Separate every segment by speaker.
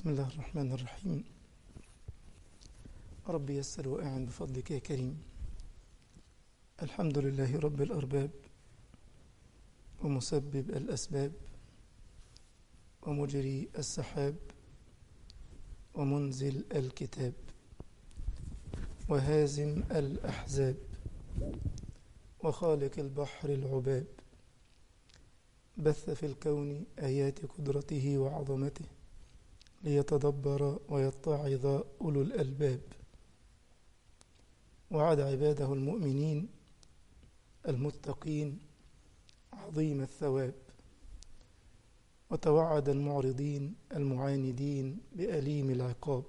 Speaker 1: بسم الله الرحمن الرحيم. رب يسر وأعن بفضلك يا كريم. الحمد لله رب الأرباب ومسبب الأسباب ومجري السحاب ومنزل الكتاب وهازم الأحزاب وخالق البحر العباب، بث في الكون آيات قدرته وعظمته ليتدبر ويتعظ أولو الألباب، وعد عباده المؤمنين المتقين عظيم الثواب، وتوعد المعرضين المعاندين بأليم العقاب.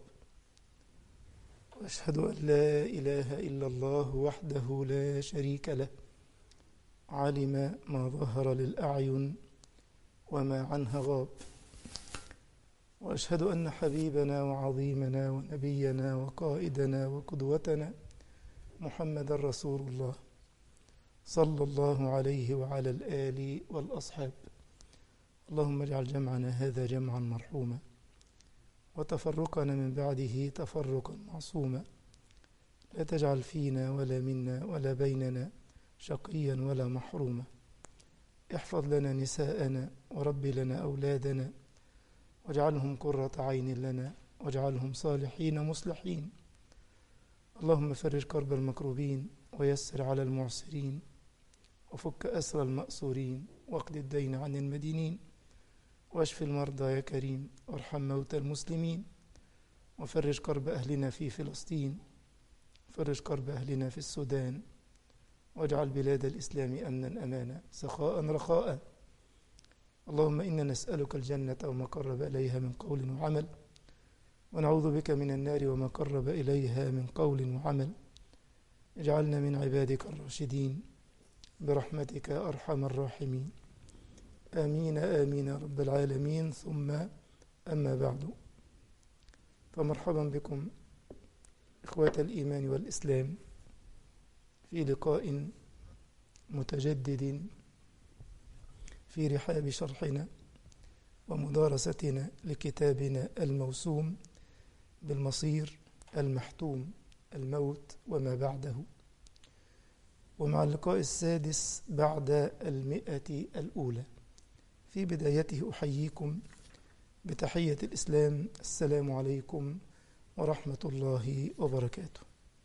Speaker 1: وأشهد أن لا إله إلا الله وحده لا شريك له، علم ما ظهر للأعين وما عنها غاب. وأشهد أن حبيبنا وعظيمنا ونبينا وقائدنا وقدوتنا محمد رسول الله صلى الله عليه وعلى الآل والأصحاب. اللهم اجعل جمعنا هذا جمعا مرحوما، وتفرقنا من بعده تفرقا معصوما، لا تجعل فينا ولا منا ولا بيننا شقيا ولا محروما. احفظ لنا نساءنا ورب لنا أولادنا، واجعلهم قرة عين لنا، واجعلهم صالحين مصلحين. اللهم فرج كرب المكروبين ويسر على المعسرين، وفك أسر المأسورين، واقض الدين عن المدينين، واشف المرضى يا كريم، وارحم موتى المسلمين، وفرج كرب أهلنا في فلسطين، فرج كرب أهلنا في السودان، واجعل بلاد الإسلام أمنا أمانا سخاء رخاء. اللهم إنا نسألك الجنة وما قرب إليها من قول وعمل، ونعوذ بك من النار وما قرب إليها من قول وعمل. اجعلنا من عبادك الراشدين برحمتك أرحم الراحمين. آمين آمين يا رب العالمين. ثم أما بعد، فمرحبا بكم إخوة الإيمان والإسلام في لقاء متجدد في رحاب شرحنا ومدارستنا لكتابنا الموسوم بالمصير المحتوم، الموت وما بعده، ومع اللقاء السادس بعد 100 الأولى. في بدايته أحييكم بتحية الإسلام، السلام عليكم ورحمة الله وبركاته.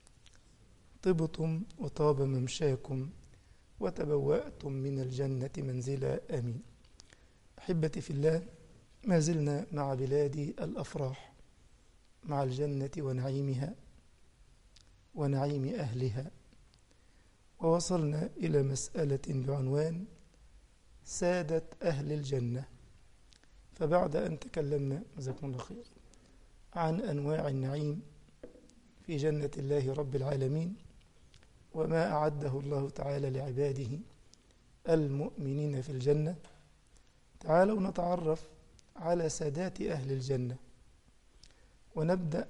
Speaker 1: طبتم وطاب ممشاكم وتبوأتم من الجنة منزلا، آمين. أحبتي في الله، ما زلنا مع بلاد الأفراح، مع الجنة ونعيمها ونعيم أهلها، ووصلنا إلى مسألة بعنوان سادة أهل الجنة. فبعد أن تكلمنا جزاكم الله خير عن أنواع النعيم في جنة الله رب العالمين، وما أعده الله تعالى لعباده المؤمنين في الجنة، تعالوا نتعرف على سادات أهل الجنة، ونبدأ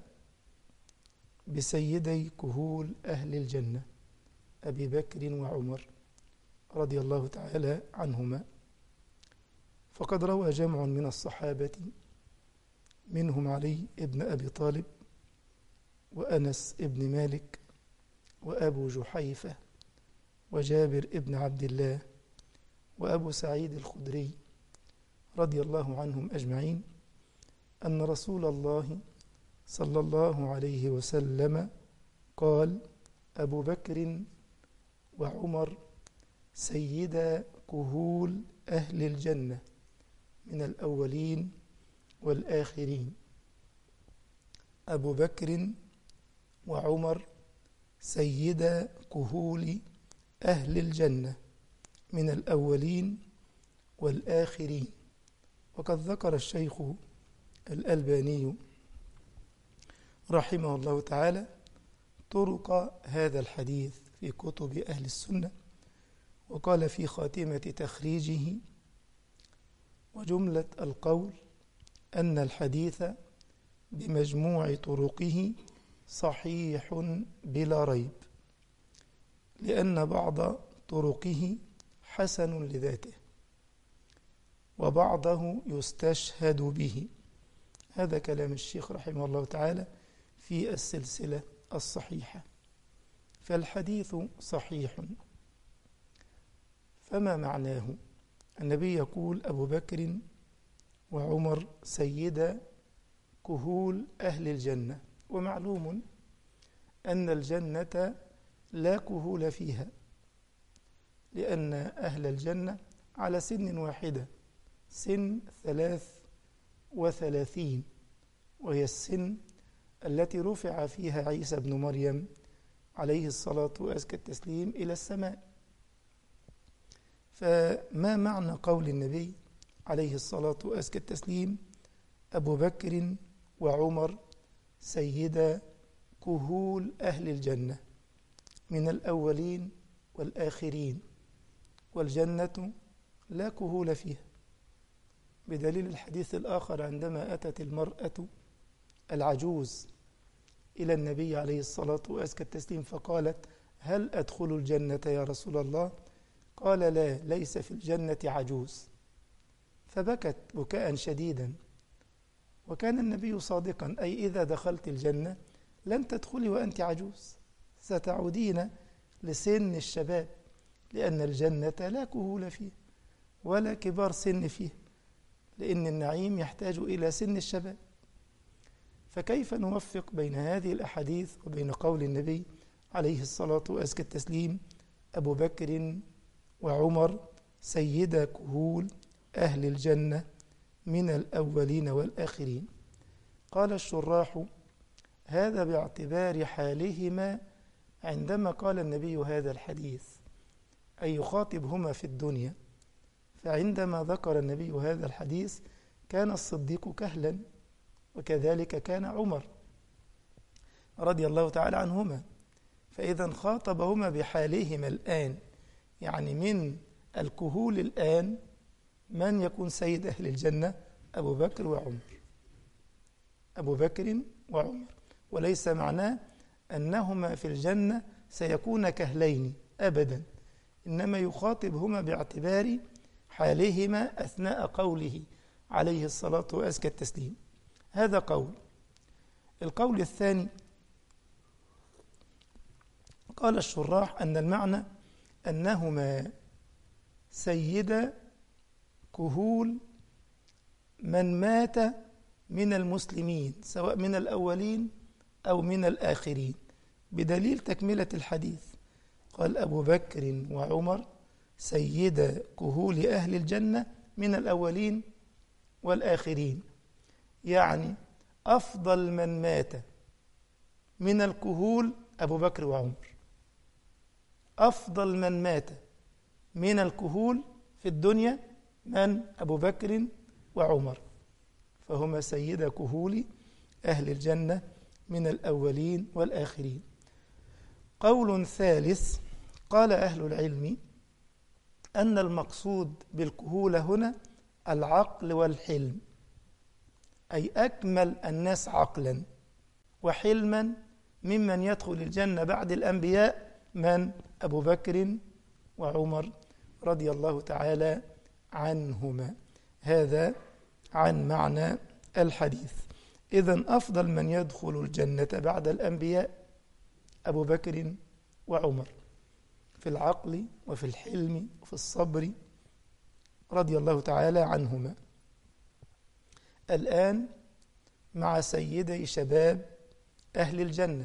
Speaker 1: بسيدي كهول أهل الجنة أبي بكر وعمر رضي الله تعالى عنهما. فقد روى جمع من الصحابة، منهم علي بن أبي طالب، وأنس بن مالك، وأبو جحيفة، وجابر بن عبد الله، وأبو سعيد الخدري رضي الله عنهم أجمعين، أن رسول الله صلى الله عليه وسلم قال: أبو بكر وعمر سيدا كهول أهل الجنة من الأولين والآخرين. أبو بكر وعمر سيدا كهول أهل الجنة من الأولين والآخرين. وقد ذكر الشيخ الألباني رحمه الله تعالى طرق هذا الحديث في كتب أهل السنة، وقال في خاتمة تخريجه: وجملة القول أن الحديث بمجموع طرقه صحيح بلا ريب، لأن بعض طرقه حسن لذاته، وبعضه يستشهد به هذا كلام الشيخ رحمه الله تعالى في السلسلة الصحيحة. فالحديث صحيح. فما معناه؟ النبي يقول: أبو بكر وعمر سيدا كهول أهل الجنة. ومعلوم أن الجنة لا كهول فيها، لأن أهل الجنة على سن واحدة، سن 33، وهي السن التي رفع فيها عيسى بن مريم عليه الصلاة وأزكى التسليم إلى السماء. فما معنى قول النبي عليه الصلاة وأزكى التسليم: أبو بكر وعمر سيدا كهول أهل الجنة من الأولين والآخرين، والجنة لا كهول فيها، بدليل الحديث الآخر عندما أتت المرأة العجوز إلى النبي عليه الصلاة وأزكى التسليم فقالت: هل أدخل الجنة يا رسول الله؟ قال: لا، ليس في الجنة عجوز. فبكت بكاء شديدا، وكان النبي صادقا، أي إذا دخلت الجنة لن تدخلي وأنت عجوز، ستعودين لسن الشباب، لأن الجنة لا كهول فيه ولا كبار سن فيه، لأن النعيم يحتاج إلى سن الشباب. فكيف نوفق بين هذه الأحاديث وبين قول النبي عليه الصلاة وأزكى التسليم: أبو بكر وعمر سيدا كهول أهل الجنة من الأولين والآخرين؟ قال الشراح: هذا باعتبار حالهما عندما قال النبي هذا الحديث، أي يخاطبهما في الدنيا. فعندما ذكر النبي هذا الحديث كان الصديق كهلا، وكذلك كان عمر رضي الله تعالى عنهما، فإذا خاطبهما بحالهما الآن، يعني من الكهول الآن من يكون سيد أهل الجنة؟ أبو بكر وعمر، أبو بكر وعمر، وليس معناه أنهما في الجنة سيكون كهلين أبدا، إنما يخاطبهما باعتبار حالهما أثناء قوله عليه الصلاة وأزكى التسليم. هذا قول. القول الثاني قال الشراح أن المعنى أنهما سيدا كهول من مات من المسلمين، سواء من الأولين أو من الآخرين، بدليل تكملة الحديث. قال: أبو بكر وعمر سيدا كهول أهل الجنة من الأولين والآخرين، يعني أفضل من مات من الكهول أبو بكر وعمر، أفضل من مات من الكهول في الدنيا من؟ أبو بكر وعمر، فهما سيدا كهول أهل الجنة من الأولين والآخرين. قول ثالث قال أهل العلم أن المقصود بالكهولة هنا العقل والحلم، أي أكمل الناس عقلا وحلما ممن يدخل الجنة بعد الأنبياء من؟ أبو بكر وعمر رضي الله تعالى عنهما. هذا عن معنى الحديث. إذن أفضل من يدخل الجنة بعد الأنبياء أبو بكر وعمر في العقل وفي الحلم وفي الصبر رضي الله تعالى عنهما. الآن مع سيدي شباب أهل الجنة.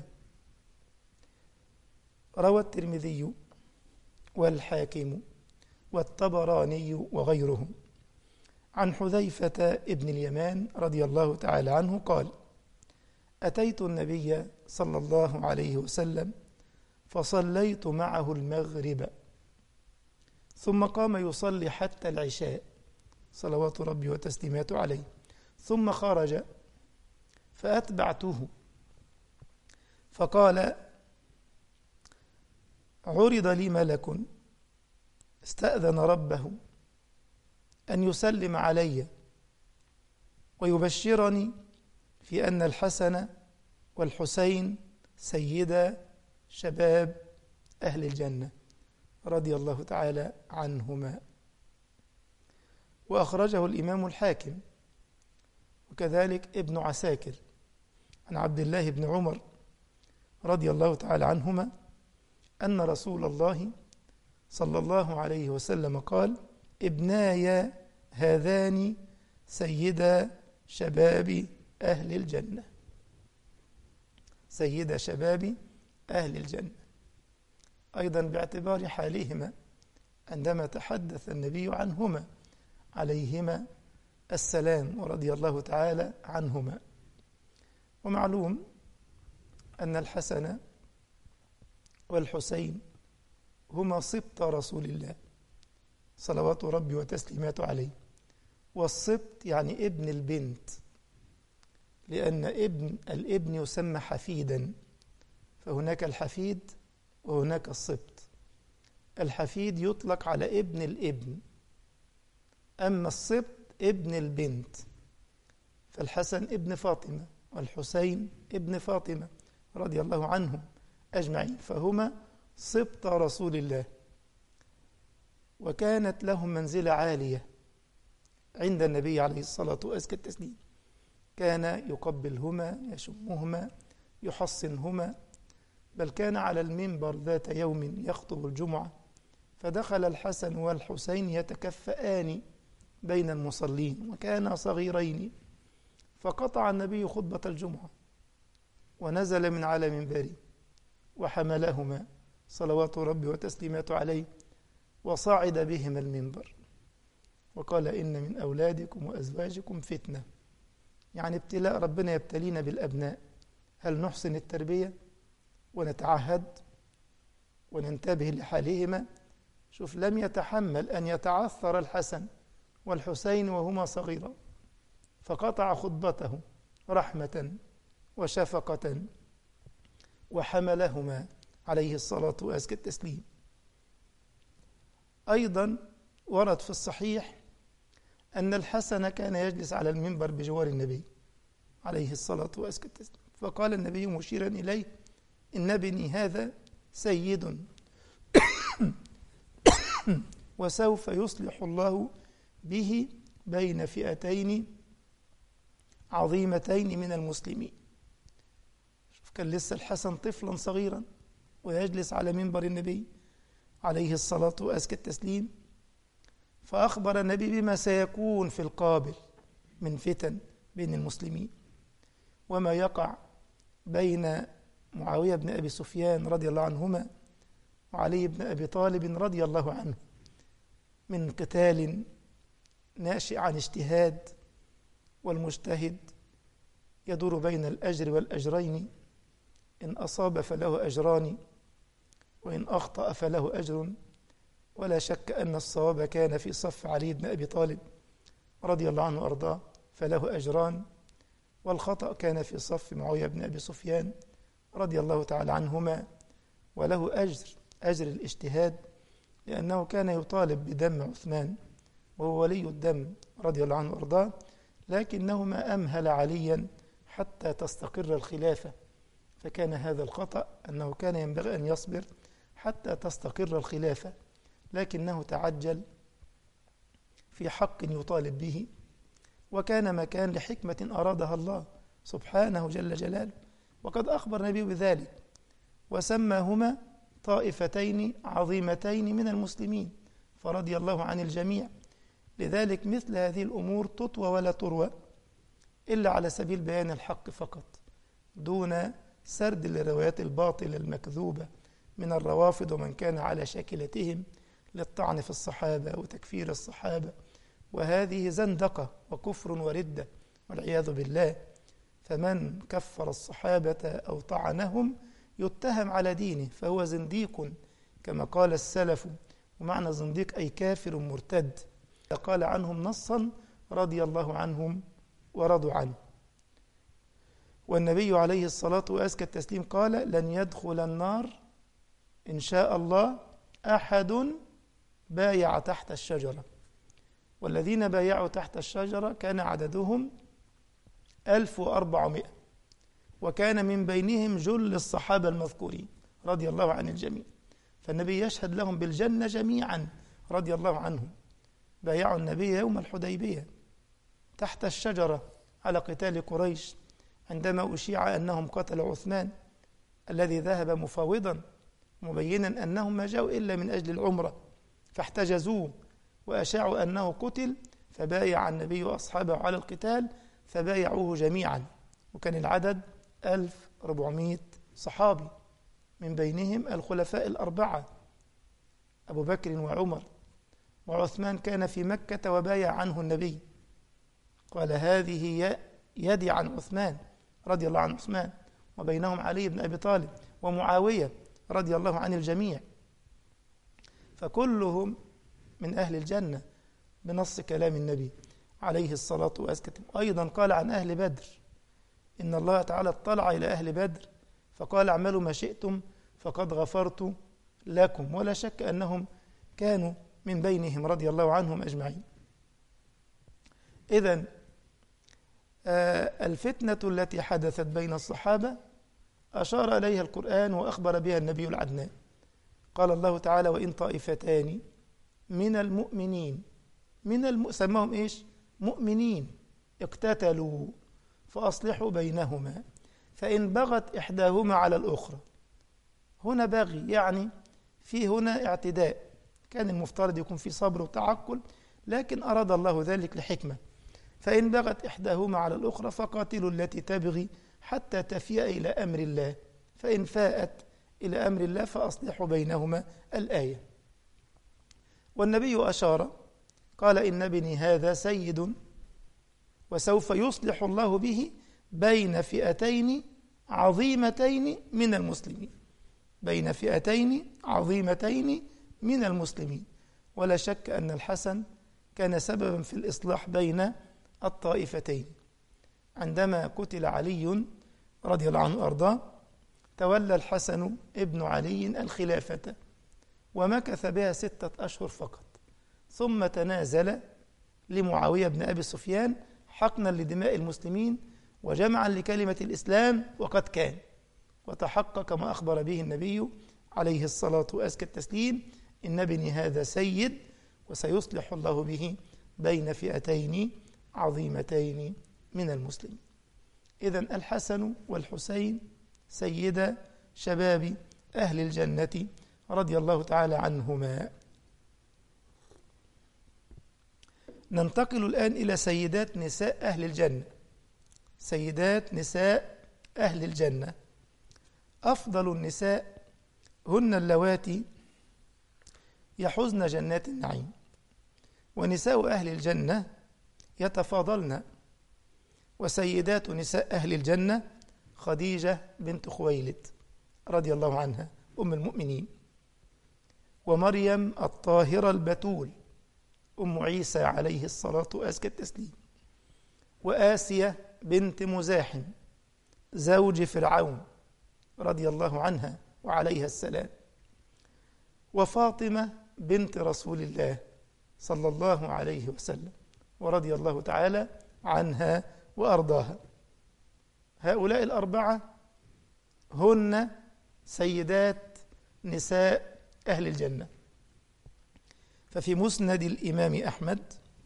Speaker 1: روى الترمذي والحاكم والطبراني وغيرهم عن حذيفة ابن اليمان رضي الله تعالى عنه قال: أتيت النبي صلى الله عليه وسلم فصليت معه المغرب، ثم قام يصلي حتى العشاء صلوات ربي وتسليماته عليه، ثم خرج فأتبعته فقال: عرض لي ملك استأذن ربه أن يسلم علي ويبشرني في أن الحسن والحسين سيدا شباب أهل الجنة رضي الله تعالى عنهما. وأخرجه الإمام الحاكم، وكذلك ابن عساكر عن عبد الله بن عمر رضي الله تعالى عنهما أن رسول الله صلى الله عليه وسلم قال: ابناي هذان سيدا شباب أهل الجنة. سيدا شباب أهل الجنة، أيضا باعتبار حالهما عندما تحدث النبي عنهما عليهما السلام ورضي الله تعالى عنهما. ومعلوم أن الحسن والحسين هما سبط رسول الله صلوات ربي وتسليماته عليه، والسبط يعني ابن البنت، لأن الابن يسمى حفيدا، فهناك الحفيد وهناك السبط. الحفيد يطلق على ابن الابن، أما السبط ابن البنت، فالحسن ابن فاطمة والحسين ابن فاطمة رضي الله عنهم أجمعين، فهما سبط رسول الله، وكانت لهم منزلة عالية عند النبي عليه الصلاة وأزكى التسليم. كان يقبلهما، يشمهما، يحصنهما، بل كان على المنبر ذات يوم يخطب الجمعة، فدخل الحسن والحسين يتكفآن بين المصلين وكانا صغيرين، فقطع النبي خطبة الجمعة ونزل من على منبره وحملهما صلوات ربي وتسليماته عليه وصعد بهما المنبر وقال: إن من أولادكم وأزواجكم فتنة، يعني ابتلاء، ربنا يبتلينا بالأبناء، هل نحسن التربية ونتعهد وننتبه لحالهما؟ شوف، لم يتحمل أن يتعثر الحسن والحسين وهما صغيرا، فقطع خطبته رحمة وشفقة وحملهما عليه الصلاة وأزكى التسليم. أيضا ورد في الصحيح أن الحسن كان يجلس على المنبر بجوار النبي عليه الصلاة وأزكى التسليم، فقال النبي مشيرا إليه: إن ابني هذا سيد وسوف يصلح الله به بين فئتين عظيمتين من المسلمين. شوف، كان لسه الحسن طفلا صغيرا ويجلس على منبر النبي عليه الصلاة وأزكى التسليم، فأخبر النبي بما سيكون في القابل من فتن بين المسلمين، وما يقع بين معاوية بن أبي سفيان رضي الله عنهما وعلي بن أبي طالب رضي الله عنه من قتال ناشئ عن اجتهاد، والمجتهد يدور بين الأجر والأجرين، إن أصاب فله أجران وإن أخطأ فله أجر، ولا شك أن الصواب كان في صف علي بن أبي طالب رضي الله عنه وأرضاه فله أجران، والخطأ كان في صف معاوية بن أبي سفيان رضي الله تعالى عنهما وله أجر الاجتهاد، لأنه كان يطالب بدم عثمان وهو ولي الدم رضي الله عنه وأرضاه، لكنهما أمهل عليا حتى تستقر الخلافة، فكان هذا الخطأ، أنه كان ينبغي أن يصبر حتى تستقر الخلافة، لكنه تعجل في حق يطالب به، وكان مكان لحكمة أرادها الله سبحانه جل جلاله، وقد أخبر النبي بذلك وسماهما طائفتين عظيمتين من المسلمين، فرضي الله عن الجميع. لذلك مثل هذه الأمور تطوى ولا تروى إلا على سبيل بيان الحق فقط، دون سرد للروايات الباطلة المكذوبة من الروافض ومن كان على شاكلتهم للطعن في الصحابة وتكفير الصحابة، وهذه زندقة وكفر وردة والعياذ بالله. فمن كفر الصحابة أو طعنهم يتهم على دينه فهو زنديق كما قال السلف، ومعنى زنديق أي كافر مرتد، قال عنهم نصا: رضي الله عنهم ورضوا عنه. والنبي عليه الصلاة وأزكى التسليم قال: لن يدخل النار إن شاء الله أحد بايع تحت الشجرة، والذين بايعوا تحت الشجرة كان عددهم 1400، وكان من بينهم جل الصحابة المذكورين رضي الله عن الجميع، فالنبي يشهد لهم بالجنة جميعا رضي الله عنهم. بايعوا النبي يوم الحديبية تحت الشجرة على قتال قريش عندما أشيع أنهم قتلوا عثمان الذي ذهب مفاوضا مبينا أنهم ما جاءوا إلا من أجل العمرة، فاحتجزوه وأشاعوا أنه قتل، فبايع النبي وأصحابه على القتال فبايعوه جميعا، وكان العدد 1400 صحابي، من بينهم الخلفاء الأربعة أبو بكر وعمر، وعثمان كان في مكة وبايع عنه النبي، قال هذه يدي عن عثمان رضي الله عن عثمان، وبينهم علي بن أبي طالب ومعاوية رضي الله عن الجميع، فكلهم من أهل الجنة بنص كلام النبي عليه الصلاة والسلام. أيضا قال عن أهل بدر إن الله تعالى اطلع إلى أهل بدر فقال اعملوا ما شئتم فقد غفرت لكم، ولا شك أنهم كانوا من بينهم رضي الله عنهم أجمعين. إذن الفتنة التي حدثت بين الصحابة أشار إليها القرآن وأخبر بها النبي العدنان. قال الله تعالى وإن طائفتان من المؤمنين سماهم إيش؟ مؤمنين اقتتلوا فأصلحوا بينهما فإن بغت إحداهما على الأخرى. هنا باغي يعني في هنا اعتداء، كان المفترض يكون في صبر وتعقل، لكن أراد الله ذلك لحكمة. فإن بغت إحداهما على الأخرى فقاتلوا التي تبغي حتى تفيء إلى أمر الله فإن فاءت إلى أمر الله فأصلحوا بينهما الآية. والنبي أشار قال إن ابني هذا سيد وسوف يصلح الله به بين فئتين عظيمتين من المسلمين، بين فئتين عظيمتين من المسلمين. ولا شك أن الحسن كان سببا في الإصلاح بين الطائفتين. عندما قتل علي رضي الله عنه وأرضاه تولى الحسن ابن علي الخلافة ومكث بها 6 أشهر فقط، ثم تنازل لمعاوية بن أبي سفيان حقنا لدماء المسلمين وجمعا لكلمة الإسلام، وقد كان وتحقق ما أخبر به النبي عليه الصلاة وأزكى التسليم إن ابني هذا سيد وسيصلح الله به بين فئتين عظيمتين من المسلمين. إذن الحسن والحسين سيدا شباب أهل الجنة رضي الله تعالى عنهما. ننتقل الآن إلى سيدات نساء أهل الجنة. سيدات نساء أهل الجنة، أفضل النساء هن اللواتي يحزن جنات النعيم، ونساء أهل الجنة يتفاضلن. وسيدات نساء أهل الجنة خديجة بنت خويلد رضي الله عنها أم المؤمنين، ومريم الطاهرة البتول أم عيسى عليه الصلاة وأزكى التسليم، وآسية بنت مزاحم زوج فرعون رضي الله عنها وعليها السلام، وفاطمة بنت رسول الله صلى الله عليه وسلم ورضي الله تعالى عنها وأرضاها. هؤلاء الأربعة هن سيدات نساء أهل الجنة. ففي مسند الإمام أحمد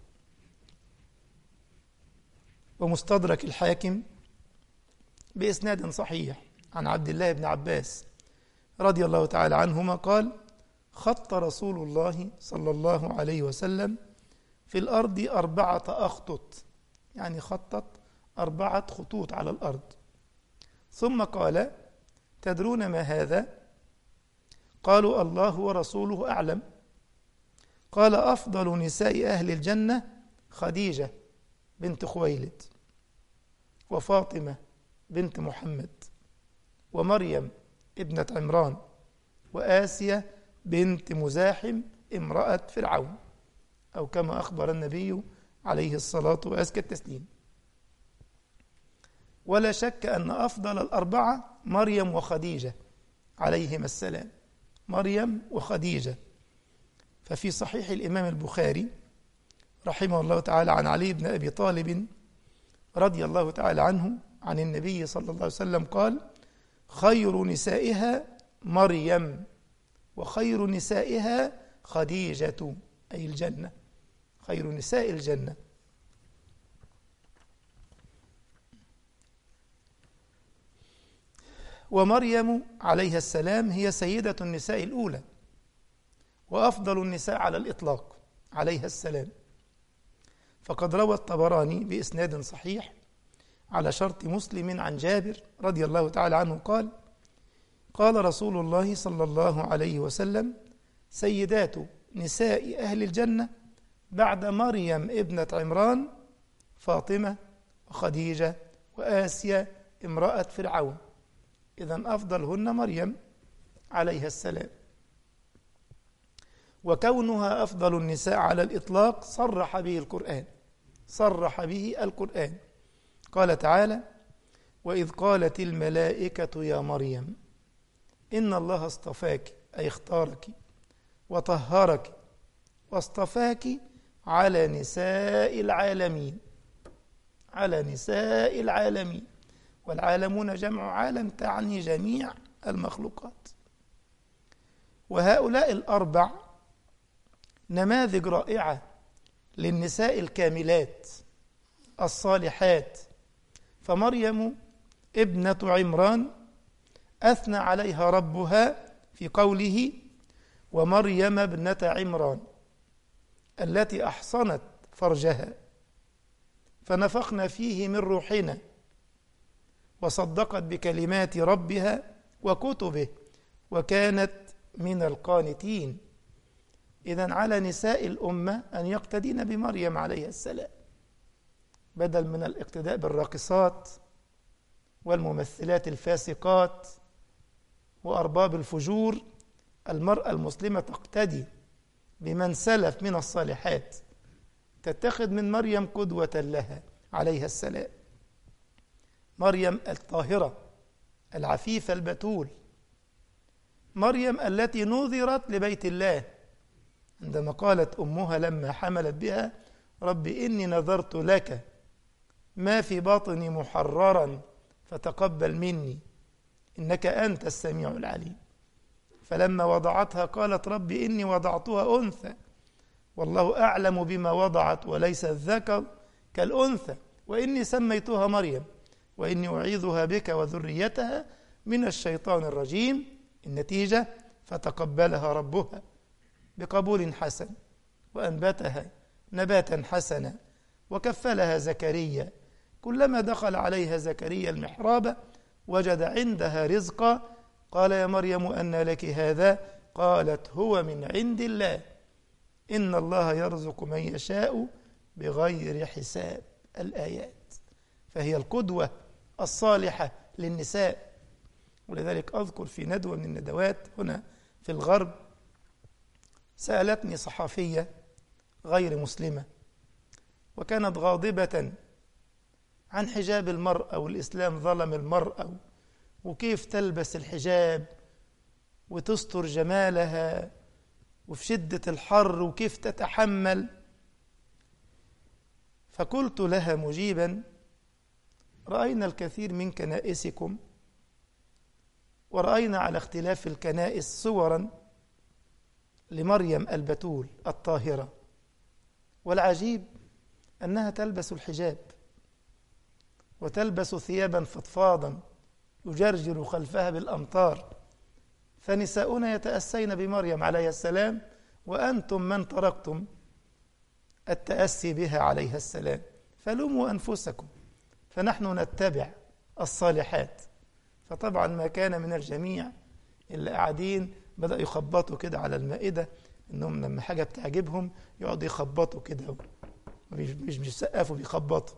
Speaker 1: ومستدرك الحاكم بإسناد صحيح عن عبد الله بن عباس رضي الله تعالى عنهما قال خط رسول الله صلى الله عليه وسلم في الأرض 4 أخطط، يعني خطط 4 خطوط على الأرض، ثم قال تدرون ما هذا؟ قالوا الله ورسوله أعلم. قال أفضل نساء أهل الجنة خديجة بنت خويلد، وفاطمة بنت محمد، ومريم ابنة عمران، وآسية بنت مزاحم امرأة فرعون، أو كما أخبر النبي عليه الصلاة وأزكى التسليم. ولا شك أن أفضل الأربعة مريم وخديجة عليهما السلام، مريم وخديجة. ففي صحيح الإمام البخاري رحمه الله تعالى عن علي بن أبي طالب رضي الله تعالى عنه عن النبي صلى الله عليه وسلم قال خير نسائها مريم وخير نسائها خديجة، أي الجنة، خير نساء الجنة. ومريم عليها السلام هي سيدة النساء الأولى وأفضل النساء على الإطلاق عليها السلام، فقد روى الطبراني بإسناد صحيح على شرط مسلم عن جابر رضي الله تعالى عنه قال: قال رسول الله صلى الله عليه وسلم: سيدات نساء أهل الجنة بعد مريم ابنة عمران فاطمة وخديجة وآسيا امرأة فرعون. إذن أفضلهن مريم عليها السلام، وكونها أفضل النساء على الإطلاق صرح به القرآن. قال تعالى: وإذ قالت الملائكة يا مريم إن الله اصطفاك، أي اختارك وطهرك واصطفاك على نساء العالمين، والعالمون جمع عالم تعني جميع المخلوقات. وهؤلاء الأربع نماذج رائعة للنساء الكاملات الصالحات. فمريم ابنة عمران أثنى عليها ربها في قوله: ومريم ابنة عمران التي أحصنت فرجها فنفخنا فيه من روحنا وصدقت بكلمات ربها وكتبه وكانت من القانتين. إذن على نساء الأمة أن يقتدين بمريم عليها السلام، بدل من الاقتداء بالراقصات والممثلات الفاسقات وأرباب الفجور. المرأة المسلمة تقتدي بمن سلف من الصالحات، تتخذ من مريم قدوة لها عليها السلام. مريم الطاهرة العفيفة البتول، مريم التي نذرت لبيت الله عندما قالت أمها لما حملت بها: رب إني نذرت لك ما في بطني محررا فتقبل مني إنك أنت السميع العليم. فلما وضعتها قالت: رب إني وضعتها أنثى والله أعلم بما وضعت وليس الذكر كالأنثى وإني سميتها مريم وإني أعيذها بك وذريتها من الشيطان الرجيم. النتيجة: فتقبلها ربها بقبول حسن وأنبتها نباتا حسنا وكفلها زكريا. كلما دخل عليها زكريا المحراب وجد عندها رزقا قال: يا مريم أنى لك هذا؟ قالت: هو من عند الله إن الله يرزق من يشاء بغير حساب. الآيات. فهي القدوة الصالحة للنساء. ولذلك أذكر في ندوة من الندوات هنا في الغرب سألتني صحفية غير مسلمة وكانت غاضبة عن حجاب المرأة، والإسلام ظلم المرأة وكيف تلبس الحجاب وتستر جمالها وفي شدة الحر وكيف تتحمل. فقلت لها مجيبا: رأينا الكثير من كنائسكم ورأينا على اختلاف الكنائس صورا لمريم البتول الطاهرة، والعجيب أنها تلبس الحجاب وتلبس ثيابا فضفاضا يجرجر خلفها بالأمطار، فنساؤنا يتأسين بمريم عليها السلام وأنتم من تركتم التأسي بها عليها السلام. فلوموا أنفسكم، فنحن نتبع الصالحات. فطبعا ما كان من الجميع اللي قاعدين بدأ يخبطوا كده على المائدة، إنهم لما حاجة بتعجبهم يقعدوا يخبطوا كده، مش بيسقفوا بيخبطوا.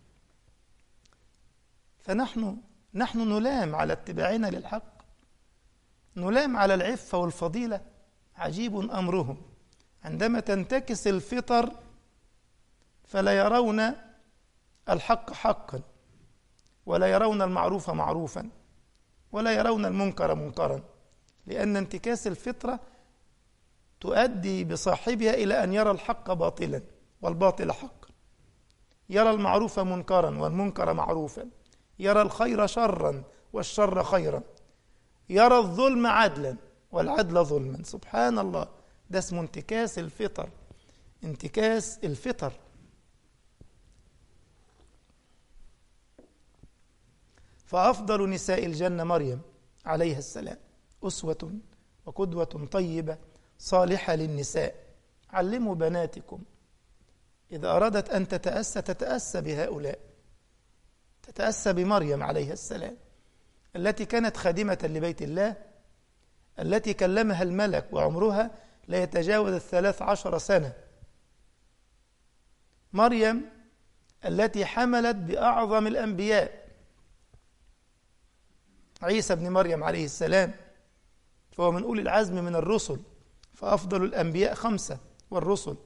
Speaker 1: فنحن نلام على اتباعنا للحق، نلام على العفة والفضيلة. عجيب أمرهم عندما تنتكس الفطر فلا يرون الحق حقا ولا يرون المعروف معروفا ولا يرون المنكر منكرا، لأن انتكاس الفطرة تؤدي بصاحبها إلى أن يرى الحق باطلا والباطل حقا، يرى المعروف منكرا والمنكر معروفا، يرى الخير شرا والشر خيرا، يرى الظلم عدلا والعدل ظلما. سبحان الله، ده اسمه انتكاس الفطر. انتكاس الفطر. فأفضل نساء الجنة مريم عليها السلام أسوة وقدوة طيبة صالحة للنساء. علموا بناتكم إذا أرادت أن تتأسى بهؤلاء، تتأسى بمريم عليها السلام التي كانت خادمة لبيت الله، التي كلمها الملك وعمرها لا يتجاوز 13 سنة. مريم التي حملت بأعظم الأنبياء عيسى ابن مريم عليه السلام، فهو من أولي العزم من الرسل، فأفضل الأنبياء 5 والرسل: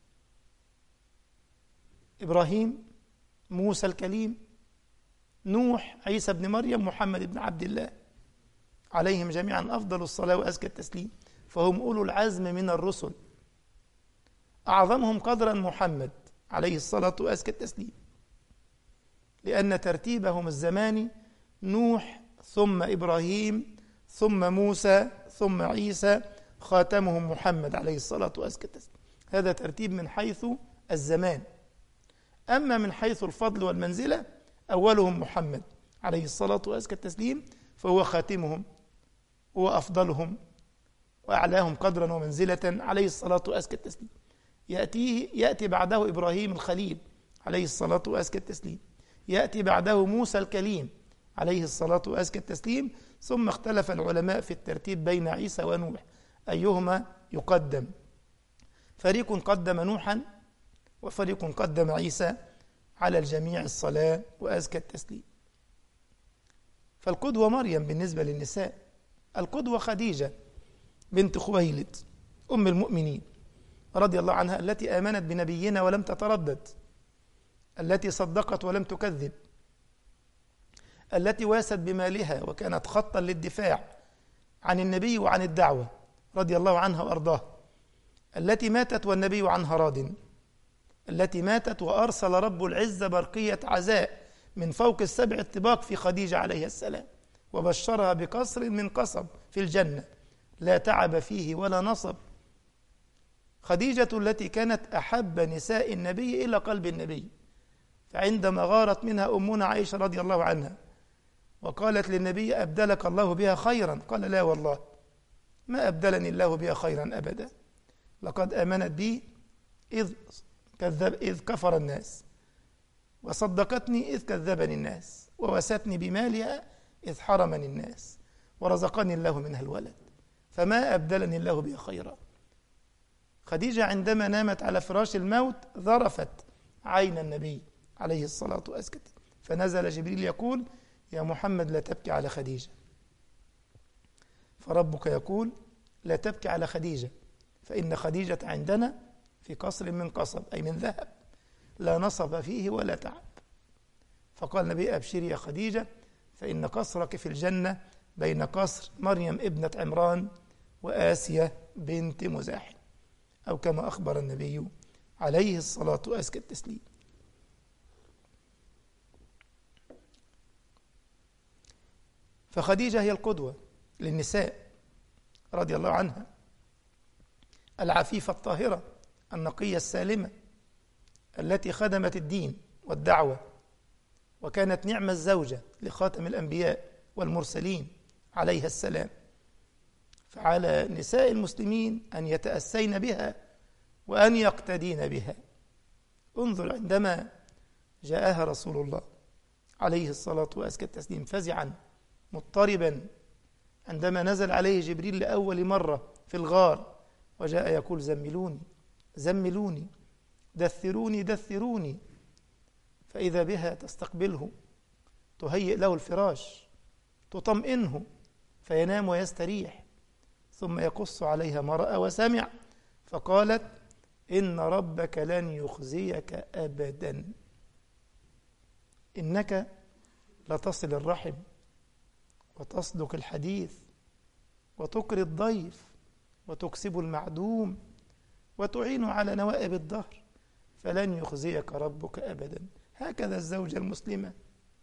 Speaker 1: إبراهيم، موسى الكليم، نوح، عيسى ابن مريم، محمد ابن عبد الله، عليهم جميعا أفضل الصلاة وأزكى التسليم. فهم أولو العزم من الرسل، أعظمهم قدرا محمد عليه الصلاة وأزكى التسليم، لأن ترتيبهم الزماني نوح ثم إبراهيم ثم موسى ثم عيسى، خاتمهم محمد عليه الصلاة وأزكى التسليم. هذا ترتيب من حيث الزمان. أما من حيث الفضل والمنزلة أولهم محمد عليه الصلاة وأزكى التسليم، فهو خاتمهم وأفضلهم وأعلاهم قدرا ومنزلة عليه الصلاة وأزكى التسليم. يأتي بعده إبراهيم الخليل عليه الصلاة وأزكى التسليم، يأتي بعده موسى الكليم عليه الصلاة وأزكى التسليم. ثم اختلف العلماء في الترتيب بين عيسى ونوح أيهما يقدم، فريق قدم نوحا وفريق قدم عيسى، على الجميع الصلاة وأزكى التسليم. فالقدوة مريم بالنسبة للنساء، القدوة خديجة بنت خويلد أم المؤمنين رضي الله عنها، التي آمنت بنبينا ولم تتردد، التي صدقت ولم تكذب، التي واست بمالها وكانت خطا للدفاع عن النبي وعن الدعوة رضي الله عنها وأرضاها، التي ماتت والنبي عنها راضٍ، التي ماتت وأرسل رب العزة برقية عزاء من فوق السبع الطباق في خديجة عليه السلام، وبشرها بقصر من قصب في الجنة لا تعب فيه ولا نصب. خديجة التي كانت أحب نساء النبي إلى قلب النبي، فعندما غارت منها أمنا عائشة رضي الله عنها وقالت للنبي: أبدلك الله بها خيرا، قال: لا والله ما أبدلني الله بها خيرا أبدا، لقد آمنت بي إذ كفر الناس، وصدقتني إذ كذبني الناس، ووستني بمالها إذ حرمني الناس، ورزقني الله منها الولد، فما أبدلني الله بها خيرا. خديجة عندما نامت على فراش الموت ذرفت عين النبي عليه الصلاة والسلام، فنزل جبريل يقول: يا محمد لا تبكي على خديجة، فربك يقول: لا تبكي على خديجة، فإن خديجة عندنا في قصر من قصب، أي من ذهب، لا نصب فيه ولا تعب. فقال النبي: أبشري يا خديجة، فإن قصرك في الجنة بين قصر مريم ابنة عمران وآسية بنت مزاحم، أو كما أخبر النبي عليه الصلاة وأزكى التسليم. فخديجة هي القدوة للنساء رضي الله عنها، العفيفة الطاهرة النقية السالمة، التي خدمت الدين والدعوة، وكانت نعم الزوجة لخاتم الأنبياء والمرسلين عليها السلام. فعلى نساء المسلمين أن يتأسين بها وأن يقتدين بها. انظر عندما جاءها رسول الله عليه الصلاة وأزكى التسليم فزعا مضطربا، عندما نزل عليه جبريل لأول مرة في الغار وجاء يقول: زملوني زملوني، دثروني دثروني، فإذا بها تستقبله، تهيئ له الفراش، تطمئنه فينام ويستريح، ثم يقص عليها ما رأى وسمع، فقالت: إن ربك لن يخزيك أبدا، إنك لتصل الرحم وتصدق الحديث وتقري الضيف وتكسب المعدوم وتعين على نوائب الدهر، فلن يخزيك ربك أبدا. هكذا الزوجة المسلمة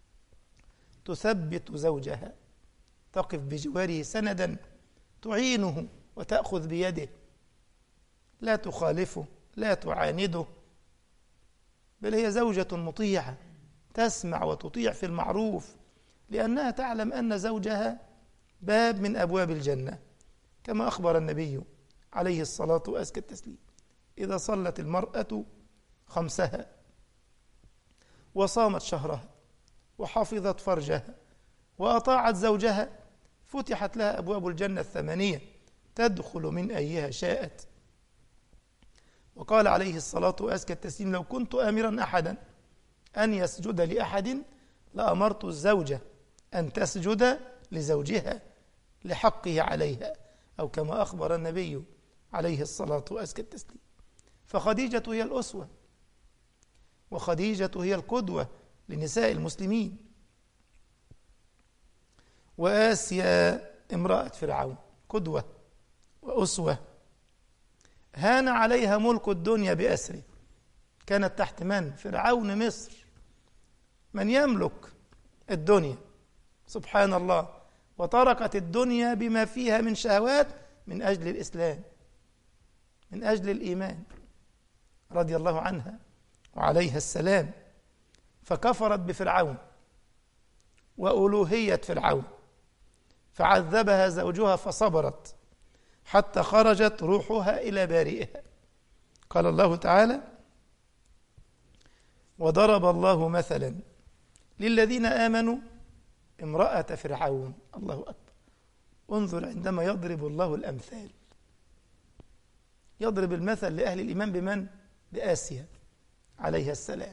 Speaker 1: تثبت زوجها، تقف بجواره سندا، تعينه وتأخذ بيده، لا تخالفه لا تعانده، بل هي زوجة مطيعة تسمع وتطيع في المعروف، لأنها تعلم أن زوجها باب من أبواب الجنة، كما أخبر النبي عليه الصلاة وأزكى التسليم: إذا صلت المرأة خمسها وصامت شهرها وحفظت فرجها وأطاعت زوجها فتحت لها أبواب الجنة الثمانية تدخل من أيها شاءت. وقال عليه الصلاة وأزكى التسليم: لو كنت آمرا أحدا أن يسجد لأحد لأمرت الزوجة أن تسجد لزوجها لحقه عليها، أو كما أخبر النبي عليه الصلاة وأزكى التسليم. فخديجة هي الأسوة، وخديجة هي القدوة لنساء المسلمين. وآسيا امرأة فرعون قدوة وأسوة، هان عليها ملك الدنيا بأسره. كانت تحت من؟ فرعون مصر، من يملك الدنيا سبحان الله، وتركت الدنيا بما فيها من شهوات من أجل الإسلام، من أجل الإيمان، رضي الله عنها وعليها السلام. فكفرت بفرعون وألوهية فرعون، فعذبها زوجها فصبرت حتى خرجت روحها إلى بارئها. قال الله تعالى: وضرب الله مثلا للذين آمنوا امرأة فرعون. الله أكبر، انظر عندما يضرب الله الأمثال، يضرب المثل لأهل الإيمان بمن؟ بآسيا عليها السلام.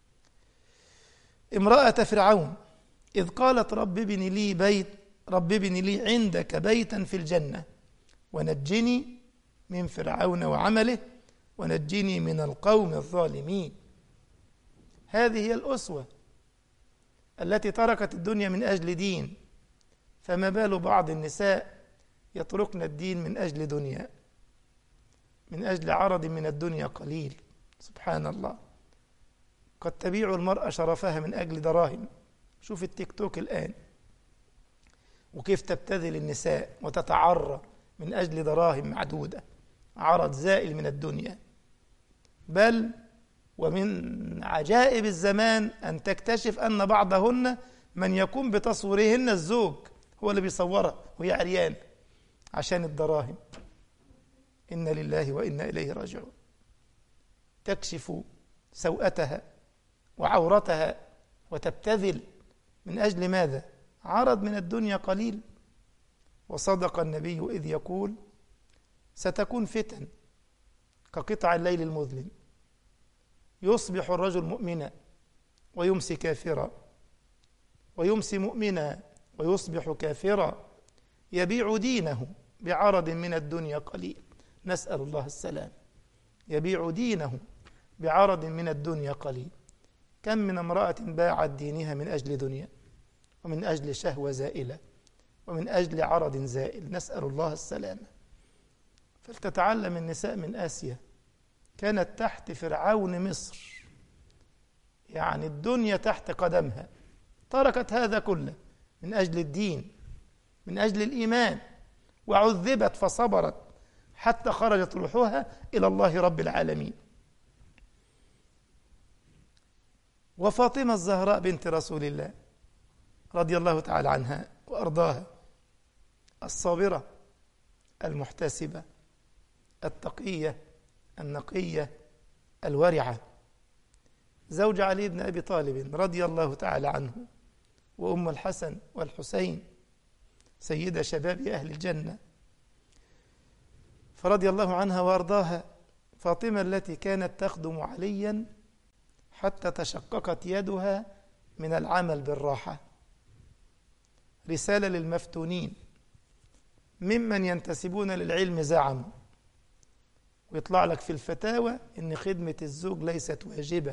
Speaker 1: امرأة فرعون إذ قالت رب ابن لي عندك بيتا في الجنة ونجني من فرعون وعمله ونجني من القوم الظالمين. هذه هي الأسوة التي تركت الدنيا من أجل دين، فما بال بعض النساء يتركن الدين من أجل دنيا، من أجل عرض من الدنيا قليل. سبحان الله، قد تبيع المرأة شرفها من أجل دراهم. شوف التيك توك الآن وكيف تبتذل النساء وتتعرى من أجل دراهم معدودة، عرض زائل من الدنيا. بل ومن عجائب الزمان أن تكتشف أن بعضهن من يقوم بتصويرهن الزوج هو اللي بيصورها وهي عريان عشان الدراهم. إن لله وإنا إليه راجعون. تكشف سوءتها وعورتها وتبتذل من أجل ماذا؟ عرض من الدنيا قليل. وصدق النبي إذ يقول: ستكون فتن كقطع الليل المظلم، يصبح الرجل مؤمنا ويمسي كافرا، ويمسي مؤمنا ويصبح كافرا، يبيع دينه بعرض من الدنيا قليل. نسأل الله السلام. يبيع دينه بعرض من الدنيا قليل. كم من امرأة باعت دينها من أجل دنيا، ومن أجل شهوة زائلة، ومن أجل عرض زائل. نسأل الله السلامة. فلتتعلم النساء من آسيا، كانت تحت فرعون مصر، يعني الدنيا تحت قدمها، تركت هذا كله من أجل الدين، من أجل الإيمان، وعذبت فصبرت حتى خرجت روحها إلى الله رب العالمين. وفاطمة الزهراء بنت رسول الله رضي الله تعالى عنها وأرضاها، الصابرة المحتسبة التقية النقية الورعة، زوج علي بن أبي طالب رضي الله تعالى عنه، وأم الحسن والحسين سيدة شباب أهل الجنة، فرضي الله عنها وأرضاها. فاطمة التي كانت تخدم عليا حتى تشققت يدها من العمل بالراحة. رسالة للمفتونين ممن ينتسبون للعلم زعموا، ويطلع لك في الفتاوى إن خدمة الزوج ليست واجبة.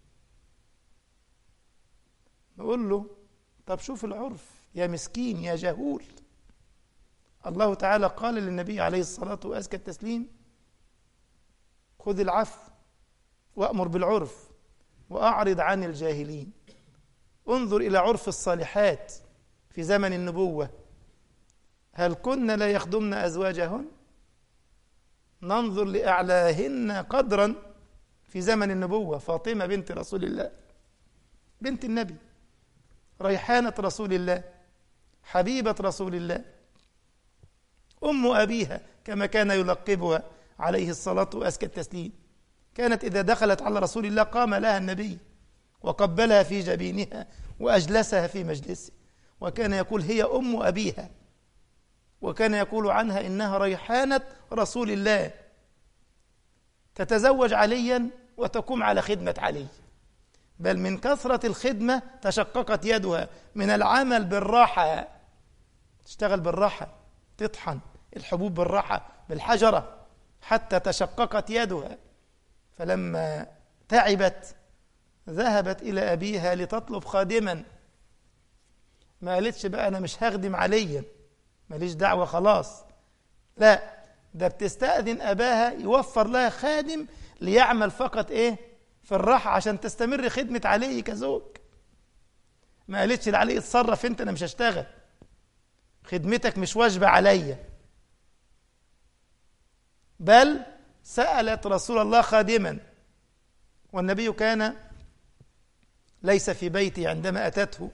Speaker 1: نقول له: طب شوف العرف يا مسكين يا جهول. الله تعالى قال للنبي عليه الصلاة وأزكى التسليم: خذ العفو وأمر بالعرف وأعرض عن الجاهلين. انظر إلى عرف الصالحات في زمن النبوة، هل كن لا يخدمن أزواجهن؟ ننظر لأعلاهن قدرا في زمن النبوة، فاطمة بنت رسول الله، بنت النبي، ريحانة رسول الله، حبيبة رسول الله، أم أبيها كما كان يلقبها عليه الصلاة وأزكى التسليم. كانت إذا دخلت على رسول الله قام لها النبي وقبلها في جبينها وأجلسها في مجلسه، وكان يقول هي أم أبيها، وكان يقول عنها إنها ريحانة رسول الله، تتزوج عليا وتقوم على خدمة علي، بل من كثرة الخدمة تشققت يدها من العمل بالراحة، تشتغل بالراحة، تطحن الحبوب بالراحة بالحجرة حتى تشققت يدها. فلما تعبت ذهبت إلى أبيها لتطلب خادما. ما قالتش بقى أنا مش هخدم عليا، ماليش دعوة خلاص، لا، ده بتستأذن أباها يوفر لها خادم ليعمل فقط إيه في الراحة عشان تستمر خدمة علي كزوج. ما قالتش لعلي اتصرف انت، أنا مش هشتغل، خدمتك مش واجبة عليا، بل سألت رسول الله خادما. والنبي كان ليس في بيته عندما أتته،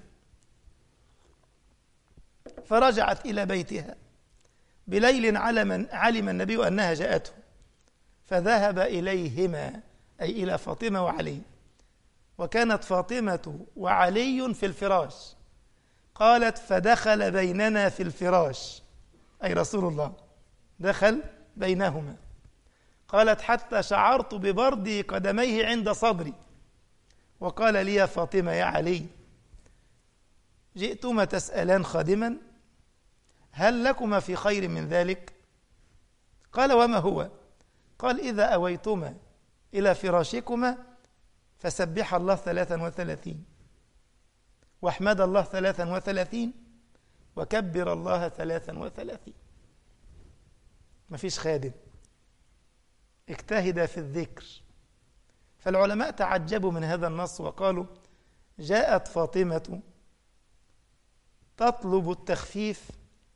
Speaker 1: فرجعت إلى بيتها بليل علم النبي أنها جاءته، فذهب إليهما أي إلى فاطمة وعلي، وكانت فاطمة وعلي في الفراش. قالت فدخل بيننا في الفراش، أي رسول الله دخل بينهما. قالت حتى شعرت ببرد قدميه عند صدري، وقال لي يا فاطمة يا علي جئتما تسألان خادما، هل لكما في خير من ذلك؟ قال وما هو؟ قال إذا أويتما إلى فراشكما فسبح الله 33 واحمد الله 33 وكبر الله 33. مفيش خادم، اجتهد في الذكر. فالعلماء تعجبوا من هذا النص وقالوا جاءت فاطمة تطلب التخفيف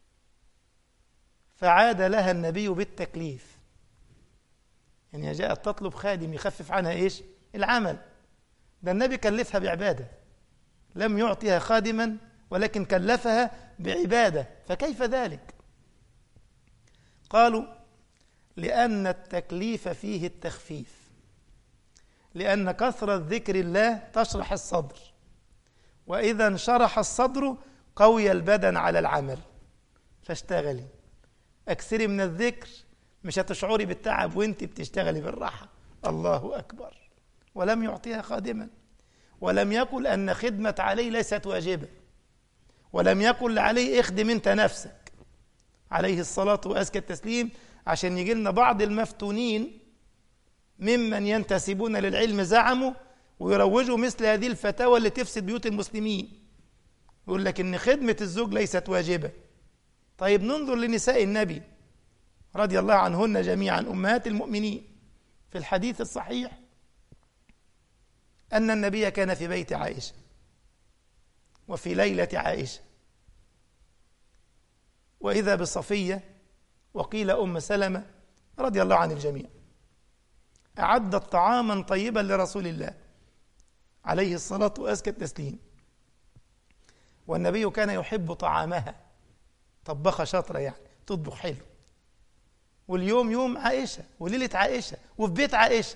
Speaker 1: فعاد لها النبي بالتكليف، يعني جاءت تطلب خادم يخفف عنها إيش؟ العمل. ده النبي كلفها بعبادة، لم يعطيها خادما ولكن كلفها بعبادة، فكيف ذلك؟ قالوا لأن التكليف فيه التخفيف، لأن كثرة ذكر الله تشرح الصدر، وإذا انشرح الصدر قوي البدن على العمل، فاشتغلي أكثري من الذكر، مش هتشعري بالتعب وانت بتشتغلي بالراحة. الله أكبر. ولم يعطيها خادما، ولم يقل أن خدمة علي ليست واجبة، ولم يقل لعلي اخدم انت نفسك عليه الصلاة وأزكى التسليم، عشان يجي لنا بعض المفتونين ممن ينتسبون للعلم زعموا ويروجوا مثل هذه الفتاوى اللي تفسد بيوت المسلمين، يقول لك إن خدمة الزوج ليست واجبة. طيب ننظر لنساء النبي رضي الله عنهن جميعا أمهات المؤمنين. في الحديث الصحيح أن النبي كان في بيت عائشة وفي ليلة عائشة، وإذا بصفية وقيل أم سلمة رضي الله عن الجميع أعدت طعاما طيبا لرسول الله عليه الصلاة وأزكى التسليم، والنبي كان يحب طعامها، طبخة شاطرة يعني تطبخ حلو. واليوم يوم عائشة وليلة عائشة وفي بيت عائشة،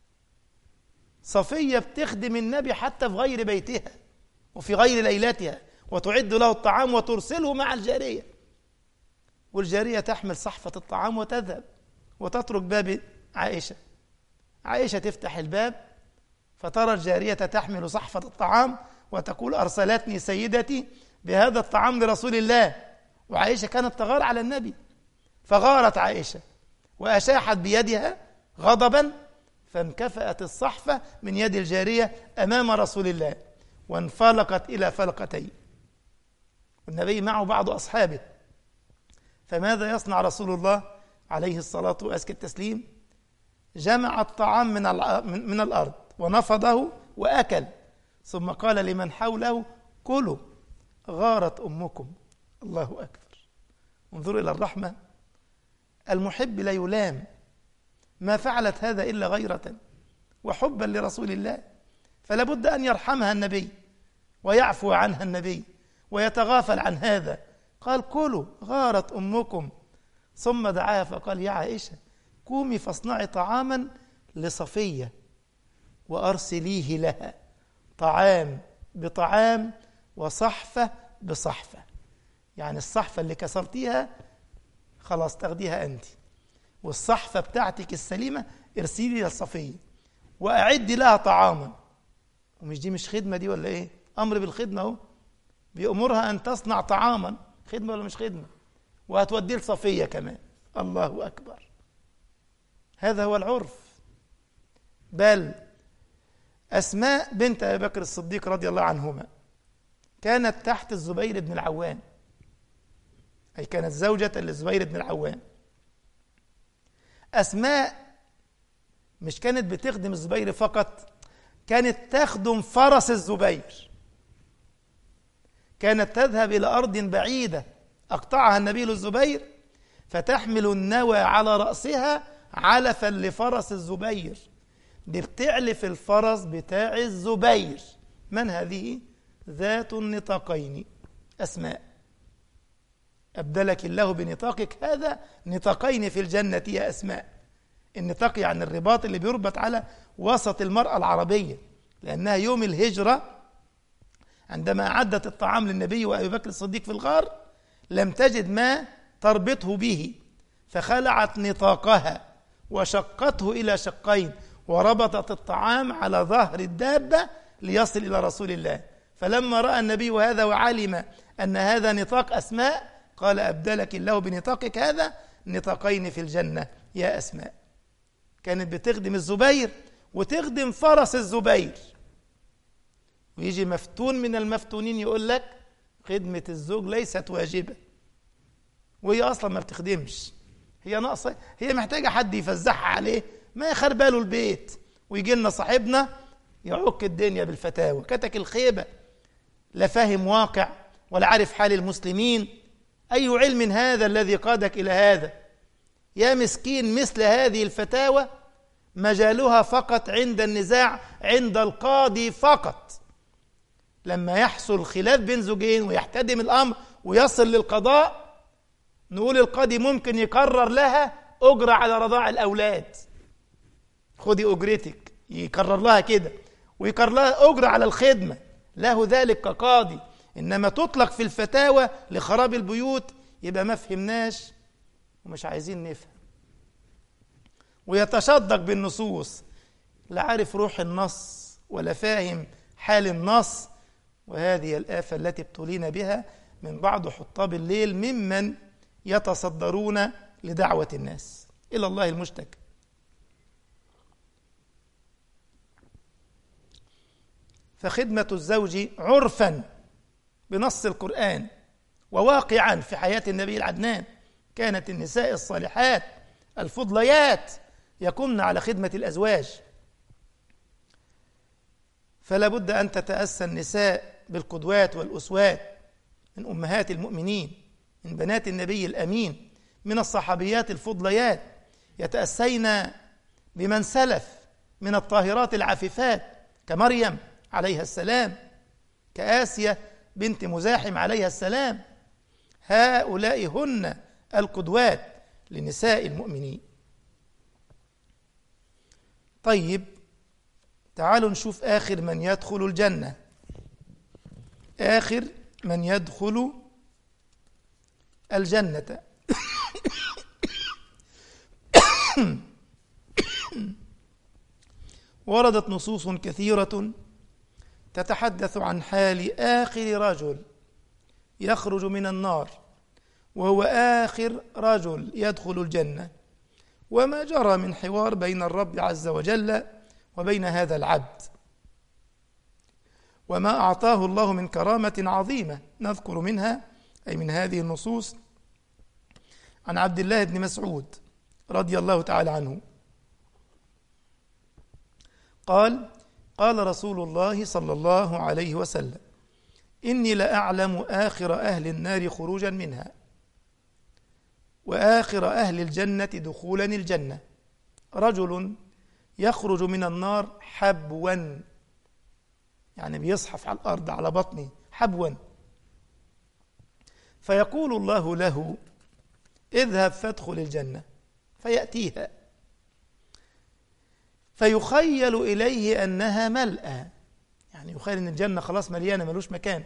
Speaker 1: صفية بتخدم النبي حتى في غير بيتها وفي غير ليلتها، وتعد له الطعام وترسله مع الجارية، والجارية تحمل صحفة الطعام وتذهب وتترك باب عائشة. عائشة تفتح الباب فترى الجارية تحمل صحفة الطعام وتقول أرسلتني سيدتي بهذا الطعام لرسول الله. وعائشة كانت تغار على النبي، فغارت عائشة وأشاحت بيدها غضبا، فانكفأت الصحفة من يد الجارية أمام رسول الله وانفلقت إلى فلقتين، والنبي معه بعض أصحابه. فماذا يصنع رسول الله عليه الصلاة وأزكى التسليم؟ جمع الطعام من الأرض ونفضه وأكل، ثم قال لمن حوله كلوا غارت أمكم. الله أكبر. انظروا إلى الرحمة. المحب لا يلام، ما فعلت هذا إلا غيرة وحبا لرسول الله، فلا بد أن يرحمها النبي ويعفو عنها النبي ويتغافل عن هذا. قال كلوا غارت أمكم. ثم دعاها فقال يا عائشة قومي فاصنعي طعاما لصفية وأرسليه لها، طعام بطعام وصحفة بصحفة، يعني الصحفة اللي كسرتيها خلاص تاخديها أنت، والصحفة بتاعتك السليمة ارسلي للصفية وأعدي لها طعاما. ومش دي مش خدمة دي ولا إيه؟ أمر بالخدمة أهو، بيأمرها أن تصنع طعاما، خدمة ولا مش خدمة؟ وهتوديه لصفية كمان. الله أكبر، هذا هو العرف. بل أسماء بنت أبي بكر الصديق رضي الله عنهما كانت تحت الزبير بن العوام، أي كانت زوجة للزبير بن العوام. أسماء مش كانت بتخدم الزبير فقط، كانت تخدم فرس الزبير. كانت تذهب إلى أرض بعيدة أقطعها النبي للزبير، فتحمل النوى على رأسها علفا لفرس الزبير. دي بتعلف الفرس بتاع الزبير. من هذه؟ ذات النطاقين، أسماء. أبدلك الله بنطاقك هذا نطاقين في الجنة يا أسماء. النطاق يعني الرباط اللي بيربط على وسط المرأة العربية، لأنها يوم الهجرة عندما أعدت الطعام للنبي وأبي بكر الصديق في الغار لم تجد ما تربطه به، فخلعت نطاقها وشقته إلى شقين وربطت الطعام على ظهر الدابة ليصل إلى رسول الله. فلما رأى النبي هذا وعلم أن هذا نطاق أسماء قال أبدلك الله بنطاقك هذا نطاقين في الجنة يا أسماء. كانت بتخدم الزبير وتخدم فرس الزبير. ويجي مفتون من المفتونين يقول لك خدمة الزوج ليست واجبة، وهي أصلا ما بتخدمش، هي ناقصة، هي محتاجة حد يفزعها عليه، ما يخرب باله البيت. ويجي لنا صاحبنا يعك الدنيا بالفتاوى، كتك الخيبة، لا فاهم واقع ولا عارف حال المسلمين. أي علم هذا الذي قادك إلى هذا؟ يا مسكين، مثل هذه الفتاوى مجالها فقط عند النزاع عند القاضي فقط. لما يحصل خلاف بين زوجين ويحتدم الأمر ويصل للقضاء، نقول القاضي ممكن يقرر لها أجرة على رضاع الأولاد، خدي أجرتك، يقرر لها كده، ويقرر لها أجرة على الخدمة، له ذلك كقاضي. إنما تطلق في الفتاوى لخراب البيوت، يبقى ما فهمناش ومش عايزين نفهم، ويتشدق بالنصوص، لا عارف روح النص ولا فاهم حال النص. وهذه الآفة التي ابتلينا بها من بعض حطاب الليل ممن يتصدرون لدعوة الناس إلى الله المشتكى. فخدمة الزوج عرفا بنص القرآن وواقعا في حياة النبي العدنان كانت النساء الصالحات الفضليات يقومن على خدمة الأزواج. فلا بد أن تتأسى النساء بالقدوات والأسوات من أمهات المؤمنين، من بنات النبي الأمين، من الصحابيات الفضليات، يتأسين بمن سلف من الطاهرات العفيفات كمريم عليها السلام، كآسية بنت مزاحم عليها السلام. هؤلاء هن القدوات لنساء المؤمنين. طيب تعالوا نشوف آخر من يدخل الجنة. آخر من يدخل الجنة وردت نصوص كثيرة تتحدث عن حال آخر رجل يخرج من النار، وهو آخر رجل يدخل الجنة، وما جرى من حوار بين الرب عز وجل وبين هذا العبد، وما أعطاه الله من كرامة عظيمة. نذكر منها أي من هذه النصوص عن عبد الله بن مسعود رضي الله تعالى عنه قال: قال رسول الله صلى الله عليه وسلم: إني لأعلم آخر أهل النار خروجا منها وآخر أهل الجنة دخولا الجنة رجل يخرج من النار حبوا، يعني بيزحف على الأرض على بطنه حبوا، فيقول الله له اذهب فادخل الجنة، فيأتيها فيخيل إليه أنها ملأى، يعني يخيل أن الجنة خلاص مليانة ملوش مكان،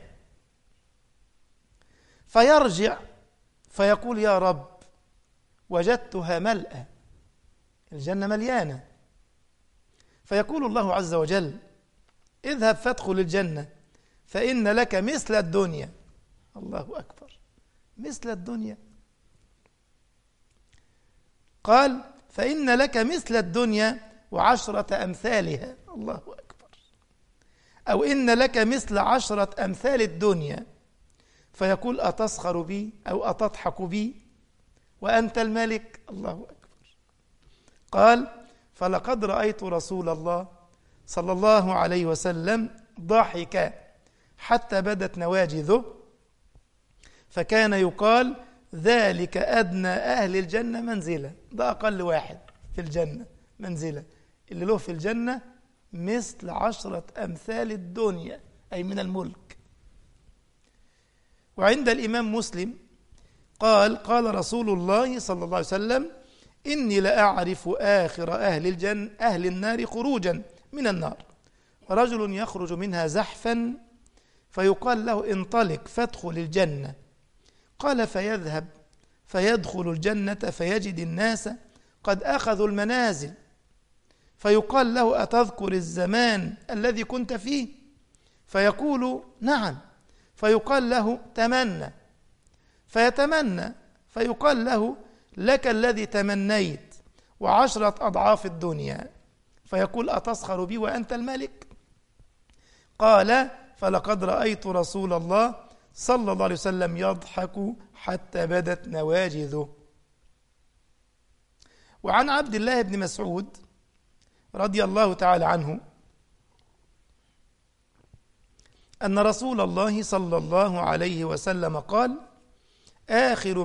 Speaker 1: فيرجع فيقول يا رب وجدتها ملأى، الجنة مليانة. فيقول الله عز وجل اذهب فادخل الجنة فإن لك مثل الدنيا. الله أكبر، مثل الدنيا. قال فإن لك مثل الدنيا وعشرة أمثالها. الله أكبر. أو إن لك مثل 10 أمثال الدنيا. فيقول أتسخر بي أو أتضحك بي وأنت الملك؟ الله أكبر. قال فلقد رأيت رسول الله صلى الله عليه وسلم ضحك حتى بدت نواجذه، فكان يقال ذلك أدنى أهل الجنة منزلة، ده أقل واحد في الجنة منزلة، اللي له في الجنة مثل 10 أمثال الدنيا أي من الملك. وعند الإمام مسلم قال رسول الله صلى الله عليه وسلم إني لأعرف آخر أهل النار خروجا من النار، رجل يخرج منها زحفا فيقال له انطلق فادخل الجنة. قال فيذهب فيدخل الجنة فيجد الناس قد أخذوا المنازل، فيقال له أتذكر الزمان الذي كنت فيه؟ فيقول نعم. فيقال له تمنى، فيتمنى، فيقال له لك الذي تمنيت و10 أضعاف الدنيا. فيقول أتسخر بي وأنت الملك؟ قال فلقد رأيت رسول الله صلى الله عليه وسلم يضحك حتى بدت نواجذه. وعن عبد الله بن مسعود رضي الله تعالى عنه أن رسول الله صلى الله عليه وسلم قال آخر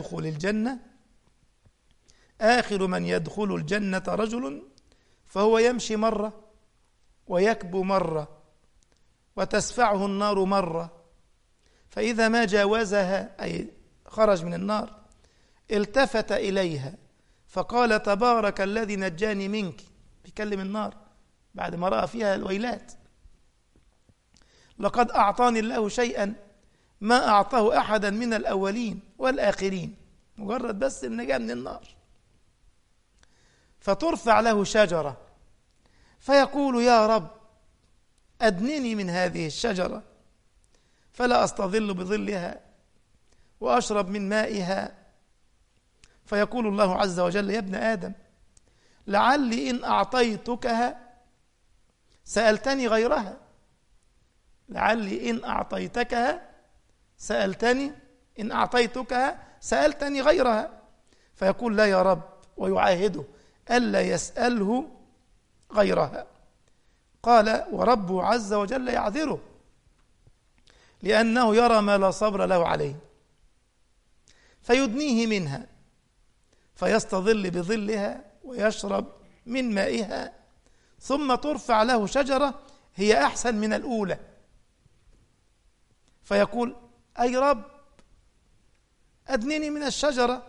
Speaker 1: من يدخل الجنة رجل فهو يمشي مرة ويكبو مرة وتسفعه النار مرة، فإذا ما جاوزها أي خرج من النار التفت إليها فقال تبارك الذي نجاني منك، بيكلم النار بعد ما رأى فيها الويلات، لقد أعطاني الله شيئا ما أعطاه أحدا من الأولين والآخرين، مجرد بس النجاة من النار. فترفع له شجرة فيقول يا رب أدنني من هذه الشجرة فلا أستظل بظلها وأشرب من مائها. فيقول الله عز وجل يا ابن آدم لعلي إن أعطيتكها سألتني غيرها، لعلي إن أعطيتكها سألتني غيرها. فيقول لا يا رب ويعاهده ألا يسأله غيرها. قال وربه عز وجل يعذره لأنه يرى ما لا صبر له عليه، فيدنيه منها فيستظل بظلها ويشرب من مائها، ثم ترفع له شجرة هي أحسن من الأولى، فيقول أي رب أدنني من الشجرة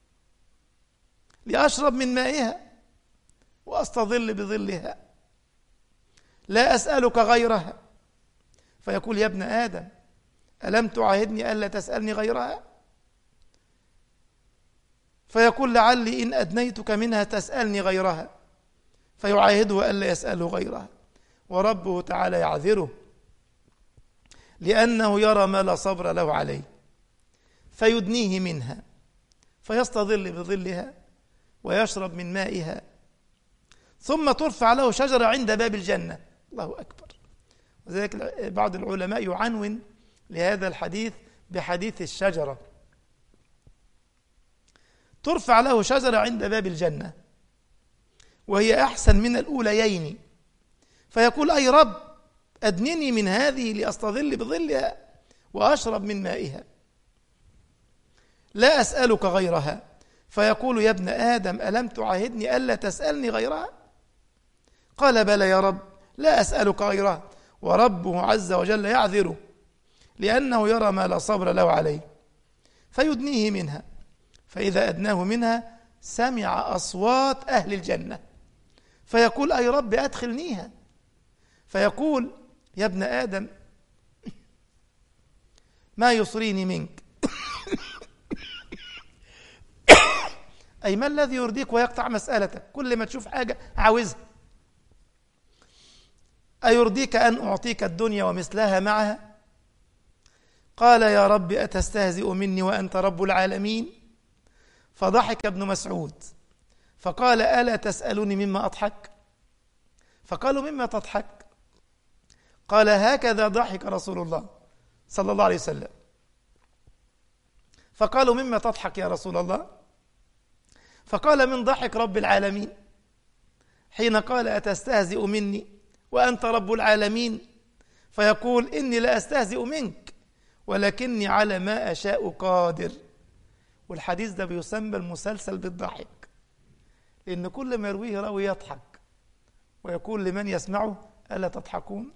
Speaker 1: لأشرب من مائها وأستظل بظلها، لا أسألك غيرها. فيقول يا ابن آدم ألم تعاهدني ألا تسألني غيرها؟ فيقول لعلي إن أدنيتك منها تسألني غيرها، فيعاهده ألا يسأله غيرها، وربه تعالى يعذره لأنه يرى ما لا صبر له عليه، فيدنيه منها فيستظل بظلها ويشرب من مائها، ثم ترفع له شجرة عند باب الجنة. الله أكبر. وذلك بعض العلماء يعنون لهذا الحديث بحديث الشجرة. ترفع له شجرة عند باب الجنة وهي أحسن من الأوليين، فيقول أي رب أدنني من هذه لأستظل بظلها وأشرب من مائها، لا أسألك غيرها. فيقول يا ابن آدم ألم تعاهدني ألا تسألني غيرها؟ قال بلى يا رب لا أسألك غيرها، وربه عز وجل يعذره لأنه يرى ما لا صبر له عليه، فيدنيه منها، فإذا أدناه منها سمع أصوات أهل الجنة فيقول أي رب أدخلنيها، فيقول يا ابن آدم ما يصريني منك أي ما الذي يرضيك ويقطع مسألتك؟ كل ما تشوف حاجة عاوزها. أيرضيك أن أعطيك الدنيا ومثلها معها؟ قال يا رب أتستهزئ مني وأنت رب العالمين؟ فضحك ابن مسعود فقال ألا تسألني مما أضحك؟ فقالوا مما تضحك؟ قال هكذا ضحك رسول الله صلى الله عليه وسلم. فقالوا مما تضحك يا رسول الله؟ فقال من ضحك رب العالمين حين قال أتستهزئ مني وأنت رب العالمين، فيقول إني لا أستهزئ منك ولكني على ما أشاء قادر. والحديث ده بيسمى المسلسل بالضحك، لأن كل ما يرويه راوي يضحك ويقول لمن يسمعه ألا تضحكون؟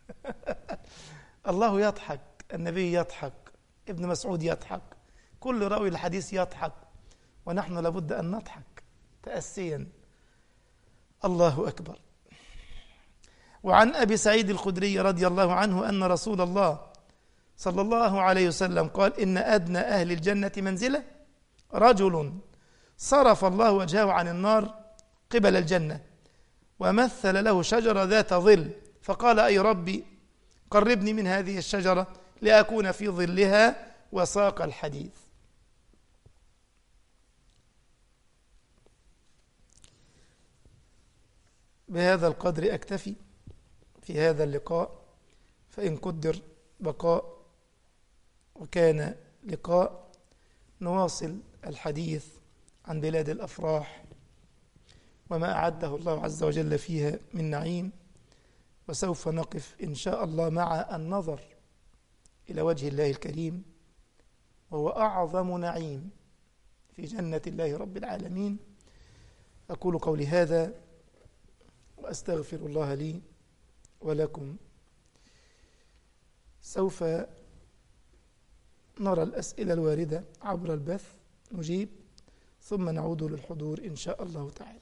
Speaker 1: الله يضحك، النبي يضحك، ابن مسعود يضحك، كل راوي الحديث يضحك، ونحن لابد أن نضحك تأسيا. الله أكبر. وعن أبي سعيد الخدري رضي الله عنه أن رسول الله صلى الله عليه وسلم قال إن أدنى أهل الجنة منزلة رجل صرف الله وجهه عن النار قبل الجنة ومثل له شجرة ذات ظل، فقال أي ربي قربني من هذه الشجرة لأكون في ظلها، وساق الحديث. بهذا القدر أكتفي في هذا اللقاء، فإن قدر بقاء وكان لقاء نواصل الحديث عن بلاد الأفراح وما أعده الله عز وجل فيها من نعيم، وسوف نقف إن شاء الله مع النظر إلى وجه الله الكريم، وهو أعظم نعيم في جنة الله رب العالمين. أقول قولي هذا وأستغفر الله لي ولكم. سوف نرى الأسئلة الواردة عبر البث نجيب، ثم نعود للحضور إن شاء الله تعالى.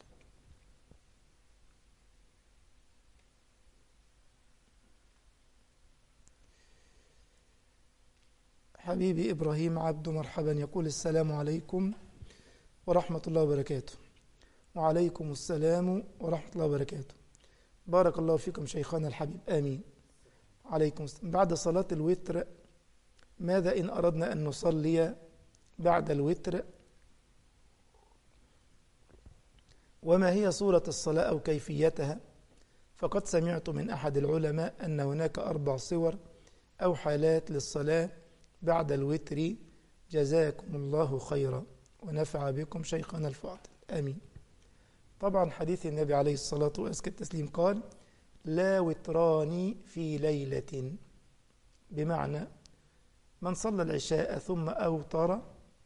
Speaker 1: حبيبي إبراهيم عبد مرحبا يقول السلام عليكم ورحمة الله وبركاته. وعليكم السلام ورحمة الله وبركاته. بارك الله فيكم شيخنا الحبيب. آمين. عليكم السلام. بعد صلاة الوتر ماذا إن أردنا أن نصلي بعد الوتر؟ وما هي صورة الصلاة أو كيفيتها؟ فقد سمعت من أحد العلماء أن هناك 4 صور أو حالات للصلاة بعد الوتر. جزاكم الله خيرا ونفع بكم شيخنا الفاضل. آمين. طبعا حديث النبي عليه الصلاة وأزكى التسليم قال لا وتران في ليلة، بمعنى من صلى العشاء ثم أوتر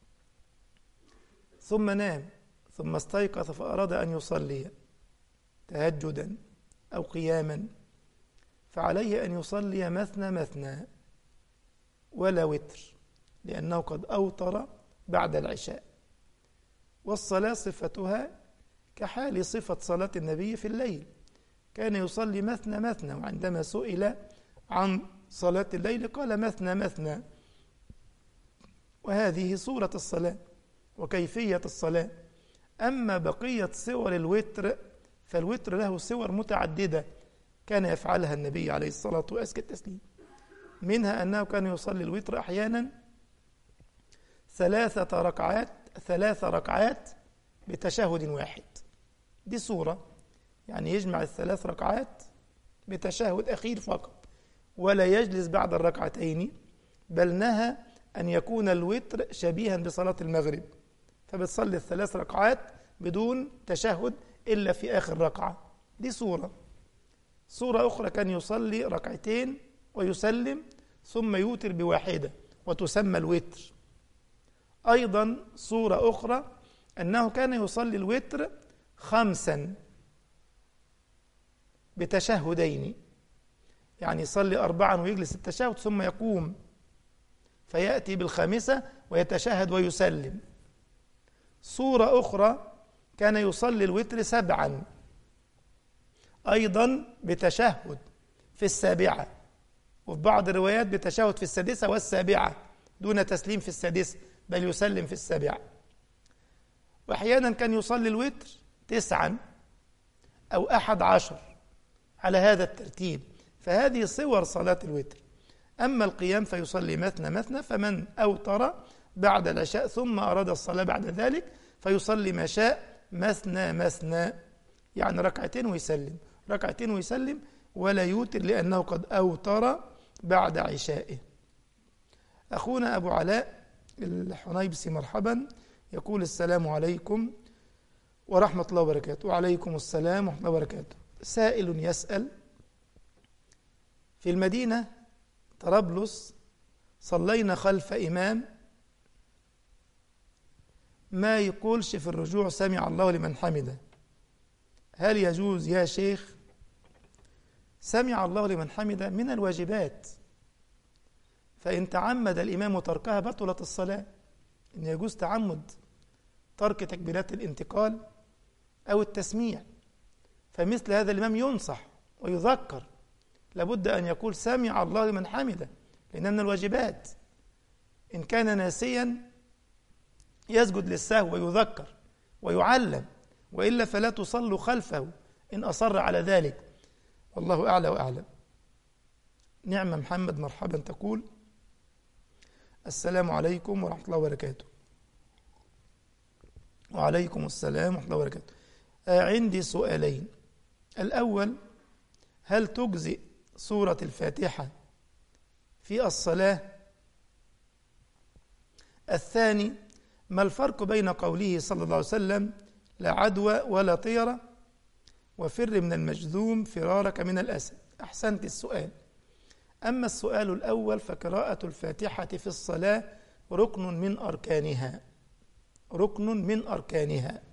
Speaker 1: ثم نام ثم استيقظ فأراد أن يصلي تهجدا أو قياما فعليه أن يصلي مثنى مثنى ولا وتر، لأنه قد أوتر بعد العشاء. والصلاة صفتها كحال صفة صلاة النبي في الليل، كان يصلي مثنى مثنى، وعندما سئل عن صلاة الليل قال مثنى مثنى. وهذه صورة الصلاة وكيفية الصلاة. أما بقية صور الوتر فالوتر له صور متعددة كان يفعلها النبي عليه الصلاة وأزكى التسليم، منها أنه كان يصلي الوتر أحيانا 3 ركعات بتشهد واحد. دي صورة، يعني يجمع 3 ركعات بتشهد أخير فقط ولا يجلس بعد الركعتين، بل نهى أن يكون الوتر شبيها بصلاة المغرب، فبتصلي 3 ركعات بدون تشهد إلا في آخر ركعة. دي صورة أخرى كان يصلي 2 ركعات ويسلم ثم يوتر بواحدة وتسمى الوتر. أيضا صورة أخرى أنه كان يصلي الوتر 5 بتشهدين، يعني يصلي 4 ويجلس التشهد ثم يقوم فيأتي بالخامسة ويتشهد ويسلم. صورة أخرى كان يصلي الوتر 7 أيضا بتشهد في 7، وفي بعض الروايات بتشهد في 6 و7 دون تسليم في 6 بل يسلم في 7. وأحيانا كان يصلي الوتر 9 أو 11 على هذا الترتيب، فهذه صور صلاة الوتر. أما القيام فيصلي مثنى مثنى، فمن أوتر بعد العشاء ثم أراد الصلاة بعد ذلك فيصلي ما شاء مثنى مثنى، يعني ركعتين ويسلم، ركعتين ويسلم، ولا يوتر لأنه قد أوتر بعد عشائه. أخونا أبو علاء الحنيبسي مرحبا، يقول السلام عليكم ورحمة الله وبركاته. وعليكم السلام ورحمة الله وبركاته. سائل يسأل: في المدينة طرابلس صلينا خلف إمام ما يقولش في الرجوع سمع الله لمن حمده، هل يجوز يا شيخ؟ سمع الله لمن حمده من الواجبات، فإن تعمد الإمام تركها بطلت الصلاة. إن يجوز تعمد ترك تكبيرات الانتقال أو التسميع، فمثل هذا الإمام ينصح ويذكر، لابد أن يقول سمع الله لمن حمده، لأن من الواجبات. إن كان ناسيا يسجد للسهو ويذكر ويعلم، وإلا فلا تصلوا خلفه إن أصر على ذلك، والله أعلى وأعلم. نعمة محمد مرحبا، تقول السلام عليكم ورحمة الله وبركاته. وعليكم السلام ورحمة الله وبركاته. عندي سؤالين: الأول، هل تجزئ سورة الفاتحة في الصلاة؟ الثاني، ما الفرق بين قوله صلى الله عليه وسلم لا عدوى ولا طيرة وفر من المجذوم فرارك من الأسد؟ أحسنت السؤال. أما السؤال الأول فقراءة الفاتحة في الصلاة ركن من أركانها، ركن من أركانها.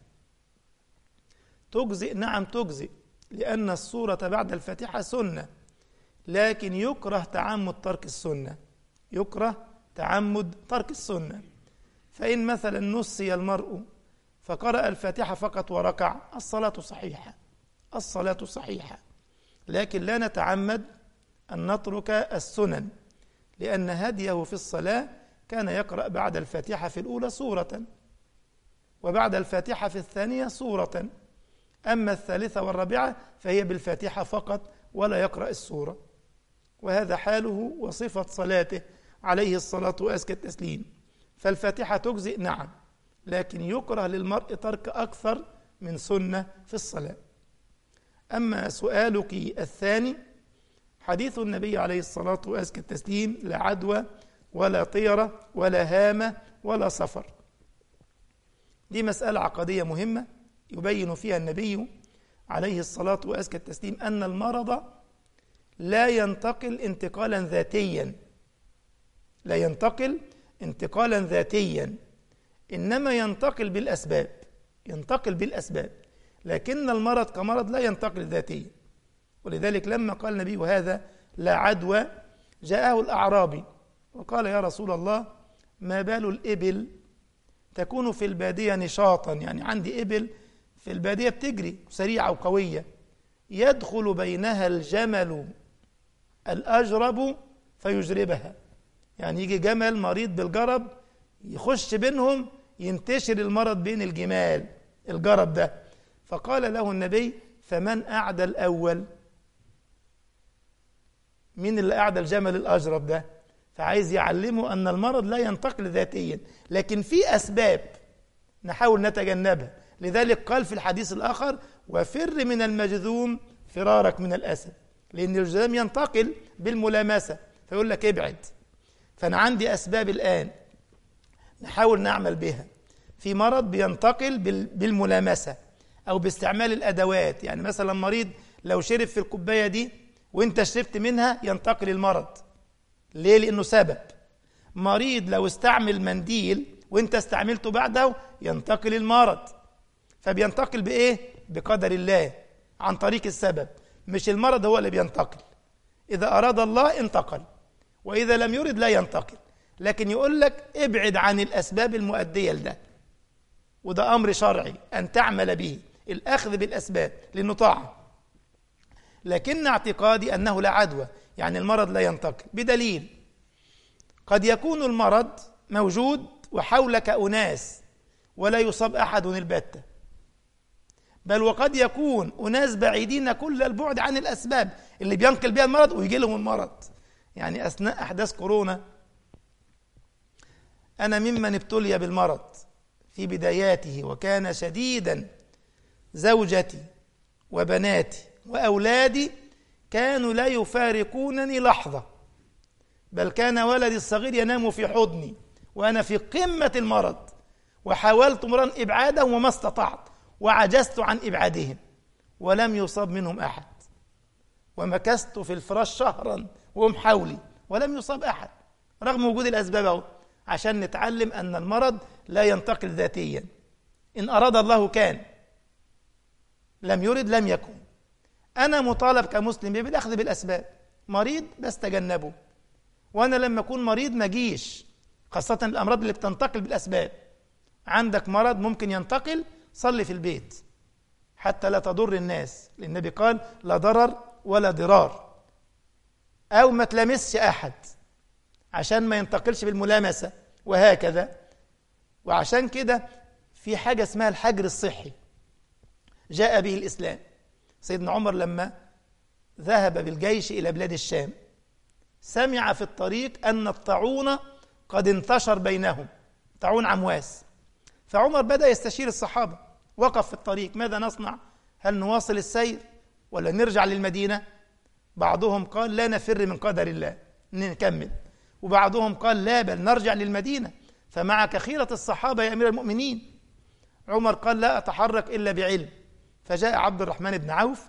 Speaker 1: تجزئ؟ نعم تجزئ، لأن السورة بعد الفاتحة سنة، لكن يكره تعمد ترك السنة، يكره تعمد ترك السنة. فإن مثلا نسي المرء فقرأ الفاتحة فقط وركع، الصلاة صحيحة، الصلاة صحيحة، لكن لا نتعمد أن نترك السنن، لأن هديه في الصلاة كان يقرأ بعد الفاتحة في الأولى سورة، وبعد الفاتحة في الثانية سورة، أما الثالثة والرابعة فهي بالفاتحة فقط ولا يقرأ السورة. وهذا حاله وصفة صلاته عليه الصلاة وأزكى التسليم. فالفاتحة تجزئ نعم، لكن يكره للمرء ترك أكثر من سنة في الصلاة. أما سؤالك الثاني، حديث النبي عليه الصلاة وأزكى التسليم لا عدوى ولا طيرة ولا هامة ولا سفر، دي مسألة عقدية مهمة يبين فيها النبي عليه الصلاة وأزكى التسليم أن المرض لا ينتقل انتقالا ذاتيا، لا ينتقل انتقالا ذاتيا، إنما ينتقل بالأسباب، ينتقل بالأسباب، لكن المرض كمرض لا ينتقل ذاتيا. ولذلك لما قال النبي هذا لا عدوى جاءه الأعرابي وقال يا رسول الله ما بال الإبل تكون في البادية نشاطا، يعني عندي إبل في البادية بتجري سريعة وقوية، يدخل بينها الجمل الأجرب فيجربها، يعني يجي جمل مريض بالجرب يخش بينهم ينتشر المرض بين الجمال الجرب ده. فقال له النبي فمن أعدى الأول؟ مين اللي أعدى الجمل الأجرب ده؟ فعايز يعلمه أن المرض لا ينتقل ذاتيا، لكن في أسباب نحاول نتجنبها. لذلك قال في الحديث الآخر وفر من المجذوم فرارك من الأسد، لأن الجذام ينتقل بالملامسة، فيقول لك ابعد. فأنا عندي أسباب الآن نحاول نعمل بها. في مرض بينتقل بالملامسة أو باستعمال الأدوات، يعني مثلا مريض لو شرب في الكوباية دي وانت شربت منها ينتقل المرض. ليه؟ لأنه سبب. مريض لو استعمل منديل وانت استعملته بعده ينتقل المرض. فبينتقل بإيه؟ بقدر الله، عن طريق السبب، مش المرض هو اللي بينتقل. إذا أراد الله انتقل، وإذا لم يرد لا ينتقل. لكن يقول لك ابعد عن الأسباب المؤدية لده، وده أمر شرعي أن تعمل به، الأخذ بالأسباب لأنه طاعة. لكن اعتقادي أنه لا عدوى، يعني المرض لا ينتقل، بدليل قد يكون المرض موجود وحولك أناس ولا يصاب أحد البتة، بل وقد يكون أناس بعيدين كل البعد عن الأسباب اللي بينقل بها المرض ويجي لهم المرض. يعني أثناء أحداث كورونا أنا ممن ابتلي بالمرض في بداياته وكان شديدا. زوجتي وبناتي وأولادي كانوا لا يفارقونني لحظة، بل كان ولدي الصغير ينام في حضني وأنا في قمة المرض، وحاولت مران إبعادهم وما استطعت، وعجزت عن إبعادهم ولم يصاب منهم أحد، ومكثت في الفراش شهرا وهم حولي ولم يصاب أحد، رغم وجود الأسباب أهو، عشان نتعلم أن المرض لا ينتقل ذاتيا، إن أراد الله كان، لم يرد لم يكن. أنا مطالب كمسلم بالأخذ بالأسباب، مريض بس تجنبه، وأنا لما أكون مريض ما جيش، خاصة الأمراض اللي بتنتقل بالأسباب. عندك مرض ممكن ينتقل، صلي في البيت حتى لا تضر الناس، لأن النبي قال لا ضرر ولا ضرار، أو ما تلامسش أحد عشان ما ينتقلش بالملامسة، وهكذا. وعشان كده في حاجة اسمها الحجر الصحي جاء به الإسلام. سيدنا عمر لما ذهب بالجيش إلى بلاد الشام سمع في الطريق أن الطاعون قد انتشر بينهم، طاعون عمواس، فعمر بدأ يستشير الصحابة، وقف في الطريق، ماذا نصنع؟ هل نواصل السير ولا نرجع للمدينة؟ بعضهم قال لا نفر من قدر الله نكمل، وبعضهم قال لا بل نرجع للمدينة، فمعك خيرة الصحابة يا أمير المؤمنين. عمر قال لا أتحرك إلا بعلم، فجاء عبد الرحمن بن عوف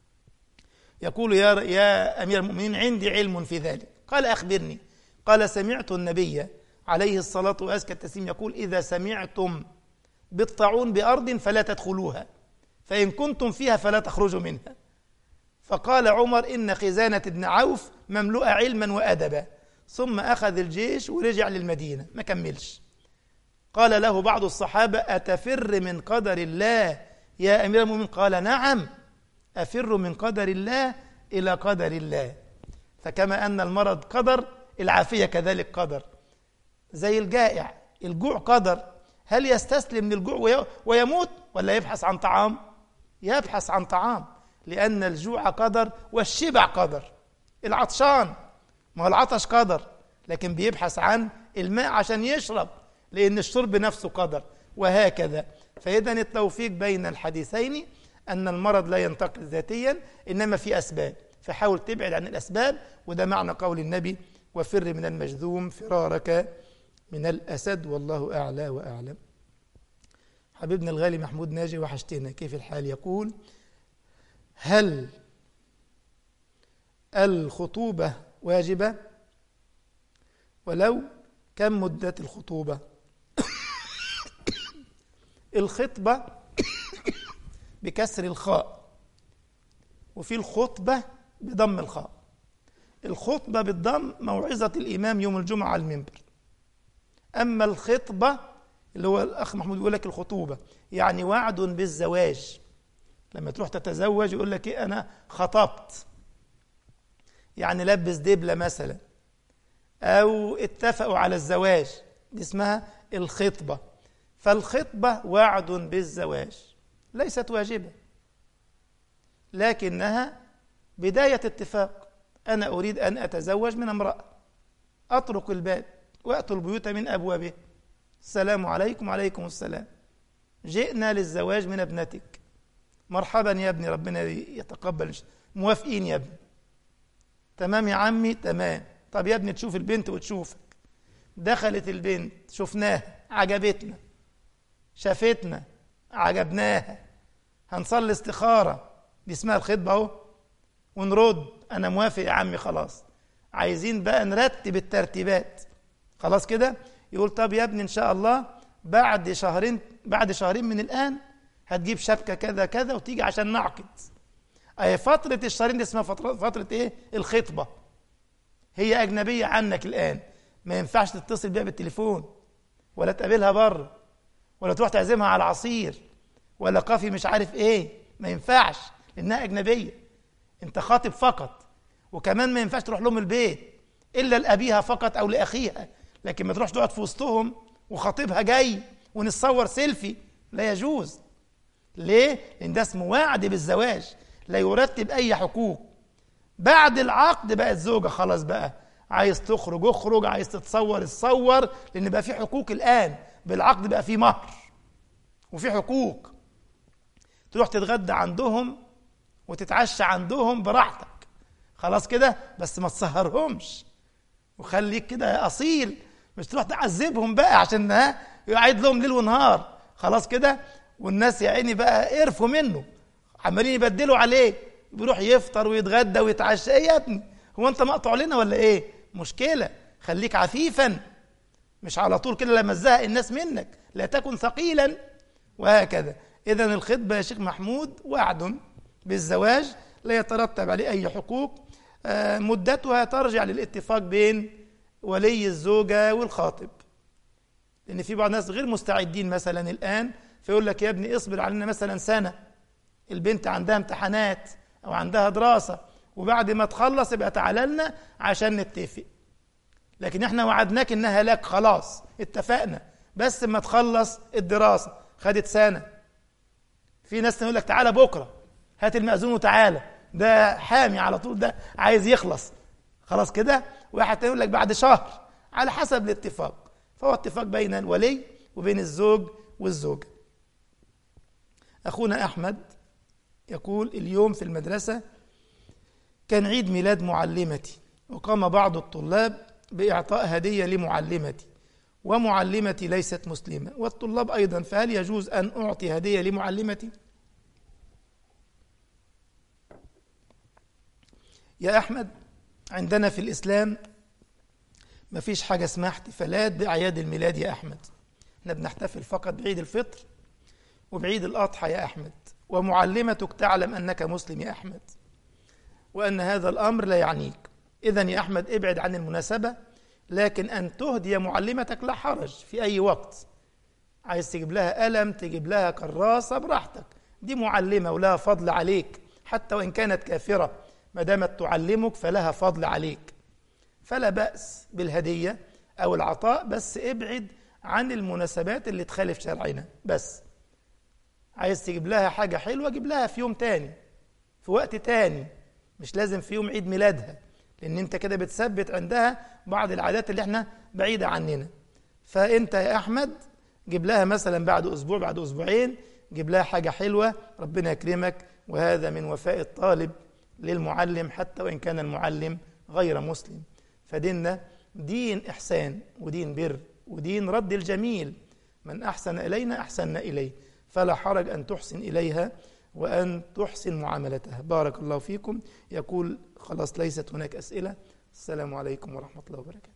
Speaker 1: يقول يا أمير المؤمنين عندي علم في ذلك. قال أخبرني. قال سمعت النبي عليه الصلاة وأزكى التسليم يقول إذا سمعتم بالطاعون بأرض فلا تدخلوها، فإن كنتم فيها فلا تخرجوا منها. فقال عمر إن خزانة ابن عوف مملوءة علما وأدبا، ثم أخذ الجيش ورجع للمدينة ما كملش. قال له بعض الصحابة أتفر من قدر الله يا أمير المؤمنين؟ قال نعم أفر من قدر الله إلى قدر الله. فكما أن المرض قدر، العافية كذلك قدر. زي الجائع، الجوع قدر، هل يستسلم للجوع ويموت ولا يبحث عن طعام؟ يبحث عن طعام، لأن الجوع قدر والشبع قدر. العطشان ما هو العطش قدر، لكن بيبحث عن الماء عشان يشرب، لأن الشرب نفسه قدر، وهكذا. فإذا التوفيق بين الحديثين أن المرض لا ينتقل ذاتيا إنما في أسباب، فحاول تبعد عن الأسباب، وده معنى قول النبي وفر من المجذوم فرارك من الأسد، والله أعلى وأعلم. حبيبنا الغالي محمود ناجي وحشتنا، كيف الحال؟ يقول هل الخطوبة واجبة؟ ولو كم مدة الخطوبة؟ الخطبة بكسر الخاء، وفي الخطبة بضم الخاء. الخطبة بالضم موعظة الإمام يوم الجمعة على المنبر، أما الخطبة اللي هو الأخ محمود يقول لك الخطوبة يعني وعد بالزواج، لما تروح تتزوج يقول لك إيه أنا خطبت، يعني لبس دبلة مثلا أو اتفقوا على الزواج، دي اسمها الخطبة. فالخطبة وعد بالزواج، ليست واجبة، لكنها بداية اتفاق. أنا أريد أن أتزوج من امرأة، أطرق الباب وأتوا البيوت من أبوابه، السلام عليكم وعليكم السلام، جئنا للزواج من ابنتك، مرحبا يا ابني ربنا يتقبل، موافقين يا ابني، تمام يا عمي تمام، طب يا ابني تشوف البنت وتشوفك. دخلت البنت شفناها عجبتنا، شافتنا عجبناها، هنصلي استخارة، دي اسمها الخطبة اهو، ونرد أنا موافق يا عمي خلاص، عايزين بقى نرتب الترتيبات خلاص كده. يقول طب يا ابني إن شاء الله بعد شهرين من الآن هتجيب شبكة كذا كذا وتيجي عشان نعقد. أي فترة الشهرين دي اسمها فترة إيه؟ الخطبة. هي أجنبية عنك الآن، ما ينفعش تتصل بيها بالتليفون، ولا تقابلها بره، ولا تروح تعزمها على عصير، ولا كافي مش عارف ايه. ما ينفعش لانها اجنبيه، انت خاطب فقط. وكمان ما ينفعش تروح لهم البيت الا لابيها فقط او لاخيها، لكن ما تروحش تقعد في وسطهم وخطيبها جاي ونتصور سيلفي، لا يجوز. ليه؟ لان ده اسمه وعد بالزواج، لا يرتب اي حقوق. بعد العقد بقت زوجة خلاص، بقى عايز تخرج اخرج، عايز تتصور اتصور، لان بقى في حقوق الان. بالعقد بقى في مهر وفي حقوق. تروح تتغدى عندهم وتتعشى عندهم براحتك، خلاص كده، بس ما تسهرهمش وخليك كده اصيل، مش تروح تعذبهم بقى عشان يقعد لهم ليل ونهار، خلاص كده. والناس يا عيني بقى قرفوا منه، عمالين يبدلوا عليه، بيروح يفطر ويتغدى ويتعشى. ايه يا ابني، هو انت مقطع لنا ولا ايه؟ مشكله. خليك عفيفا، مش على طول كده لما تزهق الناس منك، لا تكن ثقيلا، وهكذا. اذا الخطبه يا شيخ محمود وعد بالزواج لا يترتب عليه اي حقوق، مدتها ترجع للاتفاق بين ولي الزوجه والخاطب. لان في بعض الناس غير مستعدين مثلا الان، فيقول لك يا ابني اصبر علينا مثلا سنه، البنت عندها امتحانات او عندها دراسه، وبعد ما تخلص يبقى تعالى لنا عشان نتفق. لكن احنا وعدناك انها لك، خلاص اتفقنا، بس ما تخلص الدراسه، خدت سنه. في ناس يقول لك تعالى بكره، هات المأذون وتعالى، ده حامي على طول، ده عايز يخلص، خلاص كده. واحد يقول لك بعد شهر، على حسب الاتفاق. فهو اتفاق بين الولي وبين الزوج والزوجه. اخونا احمد يقول: اليوم في المدرسه كان عيد ميلاد معلمتي، وقام بعض الطلاب بإعطاء هدية لمعلمتي، ومعلمتي ليست مسلمة، والطلاب أيضا، فهل يجوز أن أعطي هدية لمعلمتي؟ يا أحمد، عندنا في الإسلام ما فيش حاجة اسمها احتفالات بأعياد الميلاد يا أحمد. احنا بنحتفل فقط بعيد الفطر وبعيد الأضحى يا أحمد. ومعلمتك تعلم أنك مسلم يا أحمد، وأن هذا الأمر لا يعنيك. إذن يا أحمد ابعد عن المناسبة، لكن أن تهدي معلمتك لا حرج في أي وقت. عايز تجيب لها قلم، تجيب لها كراسة، براحتك، دي معلمة ولها فضل عليك، حتى وإن كانت كافرة، ما دامت تعلمك فلها فضل عليك، فلا بأس بالهدية أو العطاء، بس ابعد عن المناسبات اللي تخالف شرعنا. بس عايز تجيب لها حاجة حلوة، جيب لها في يوم تاني، في وقت تاني، مش لازم في يوم عيد ميلادها، لأن أنت كده بتثبت عندها بعض العادات اللي احنا بعيدة عننا. فأنت يا أحمد جيب لها مثلا بعد أسبوع، بعد أسبوعين، جيب لها حاجة حلوة، ربنا يكرمك. وهذا من وفاء الطالب للمعلم حتى وإن كان المعلم غير مسلم. فديننا دين إحسان ودين بر ودين رد الجميل، من أحسن إلينا أحسننا إليه، فلا حرج أن تحسن إليها وأن تحسن معاملتها. بارك الله فيكم. يقول: خلاص ليست هناك أسئلة. السلام عليكم ورحمة الله وبركاته.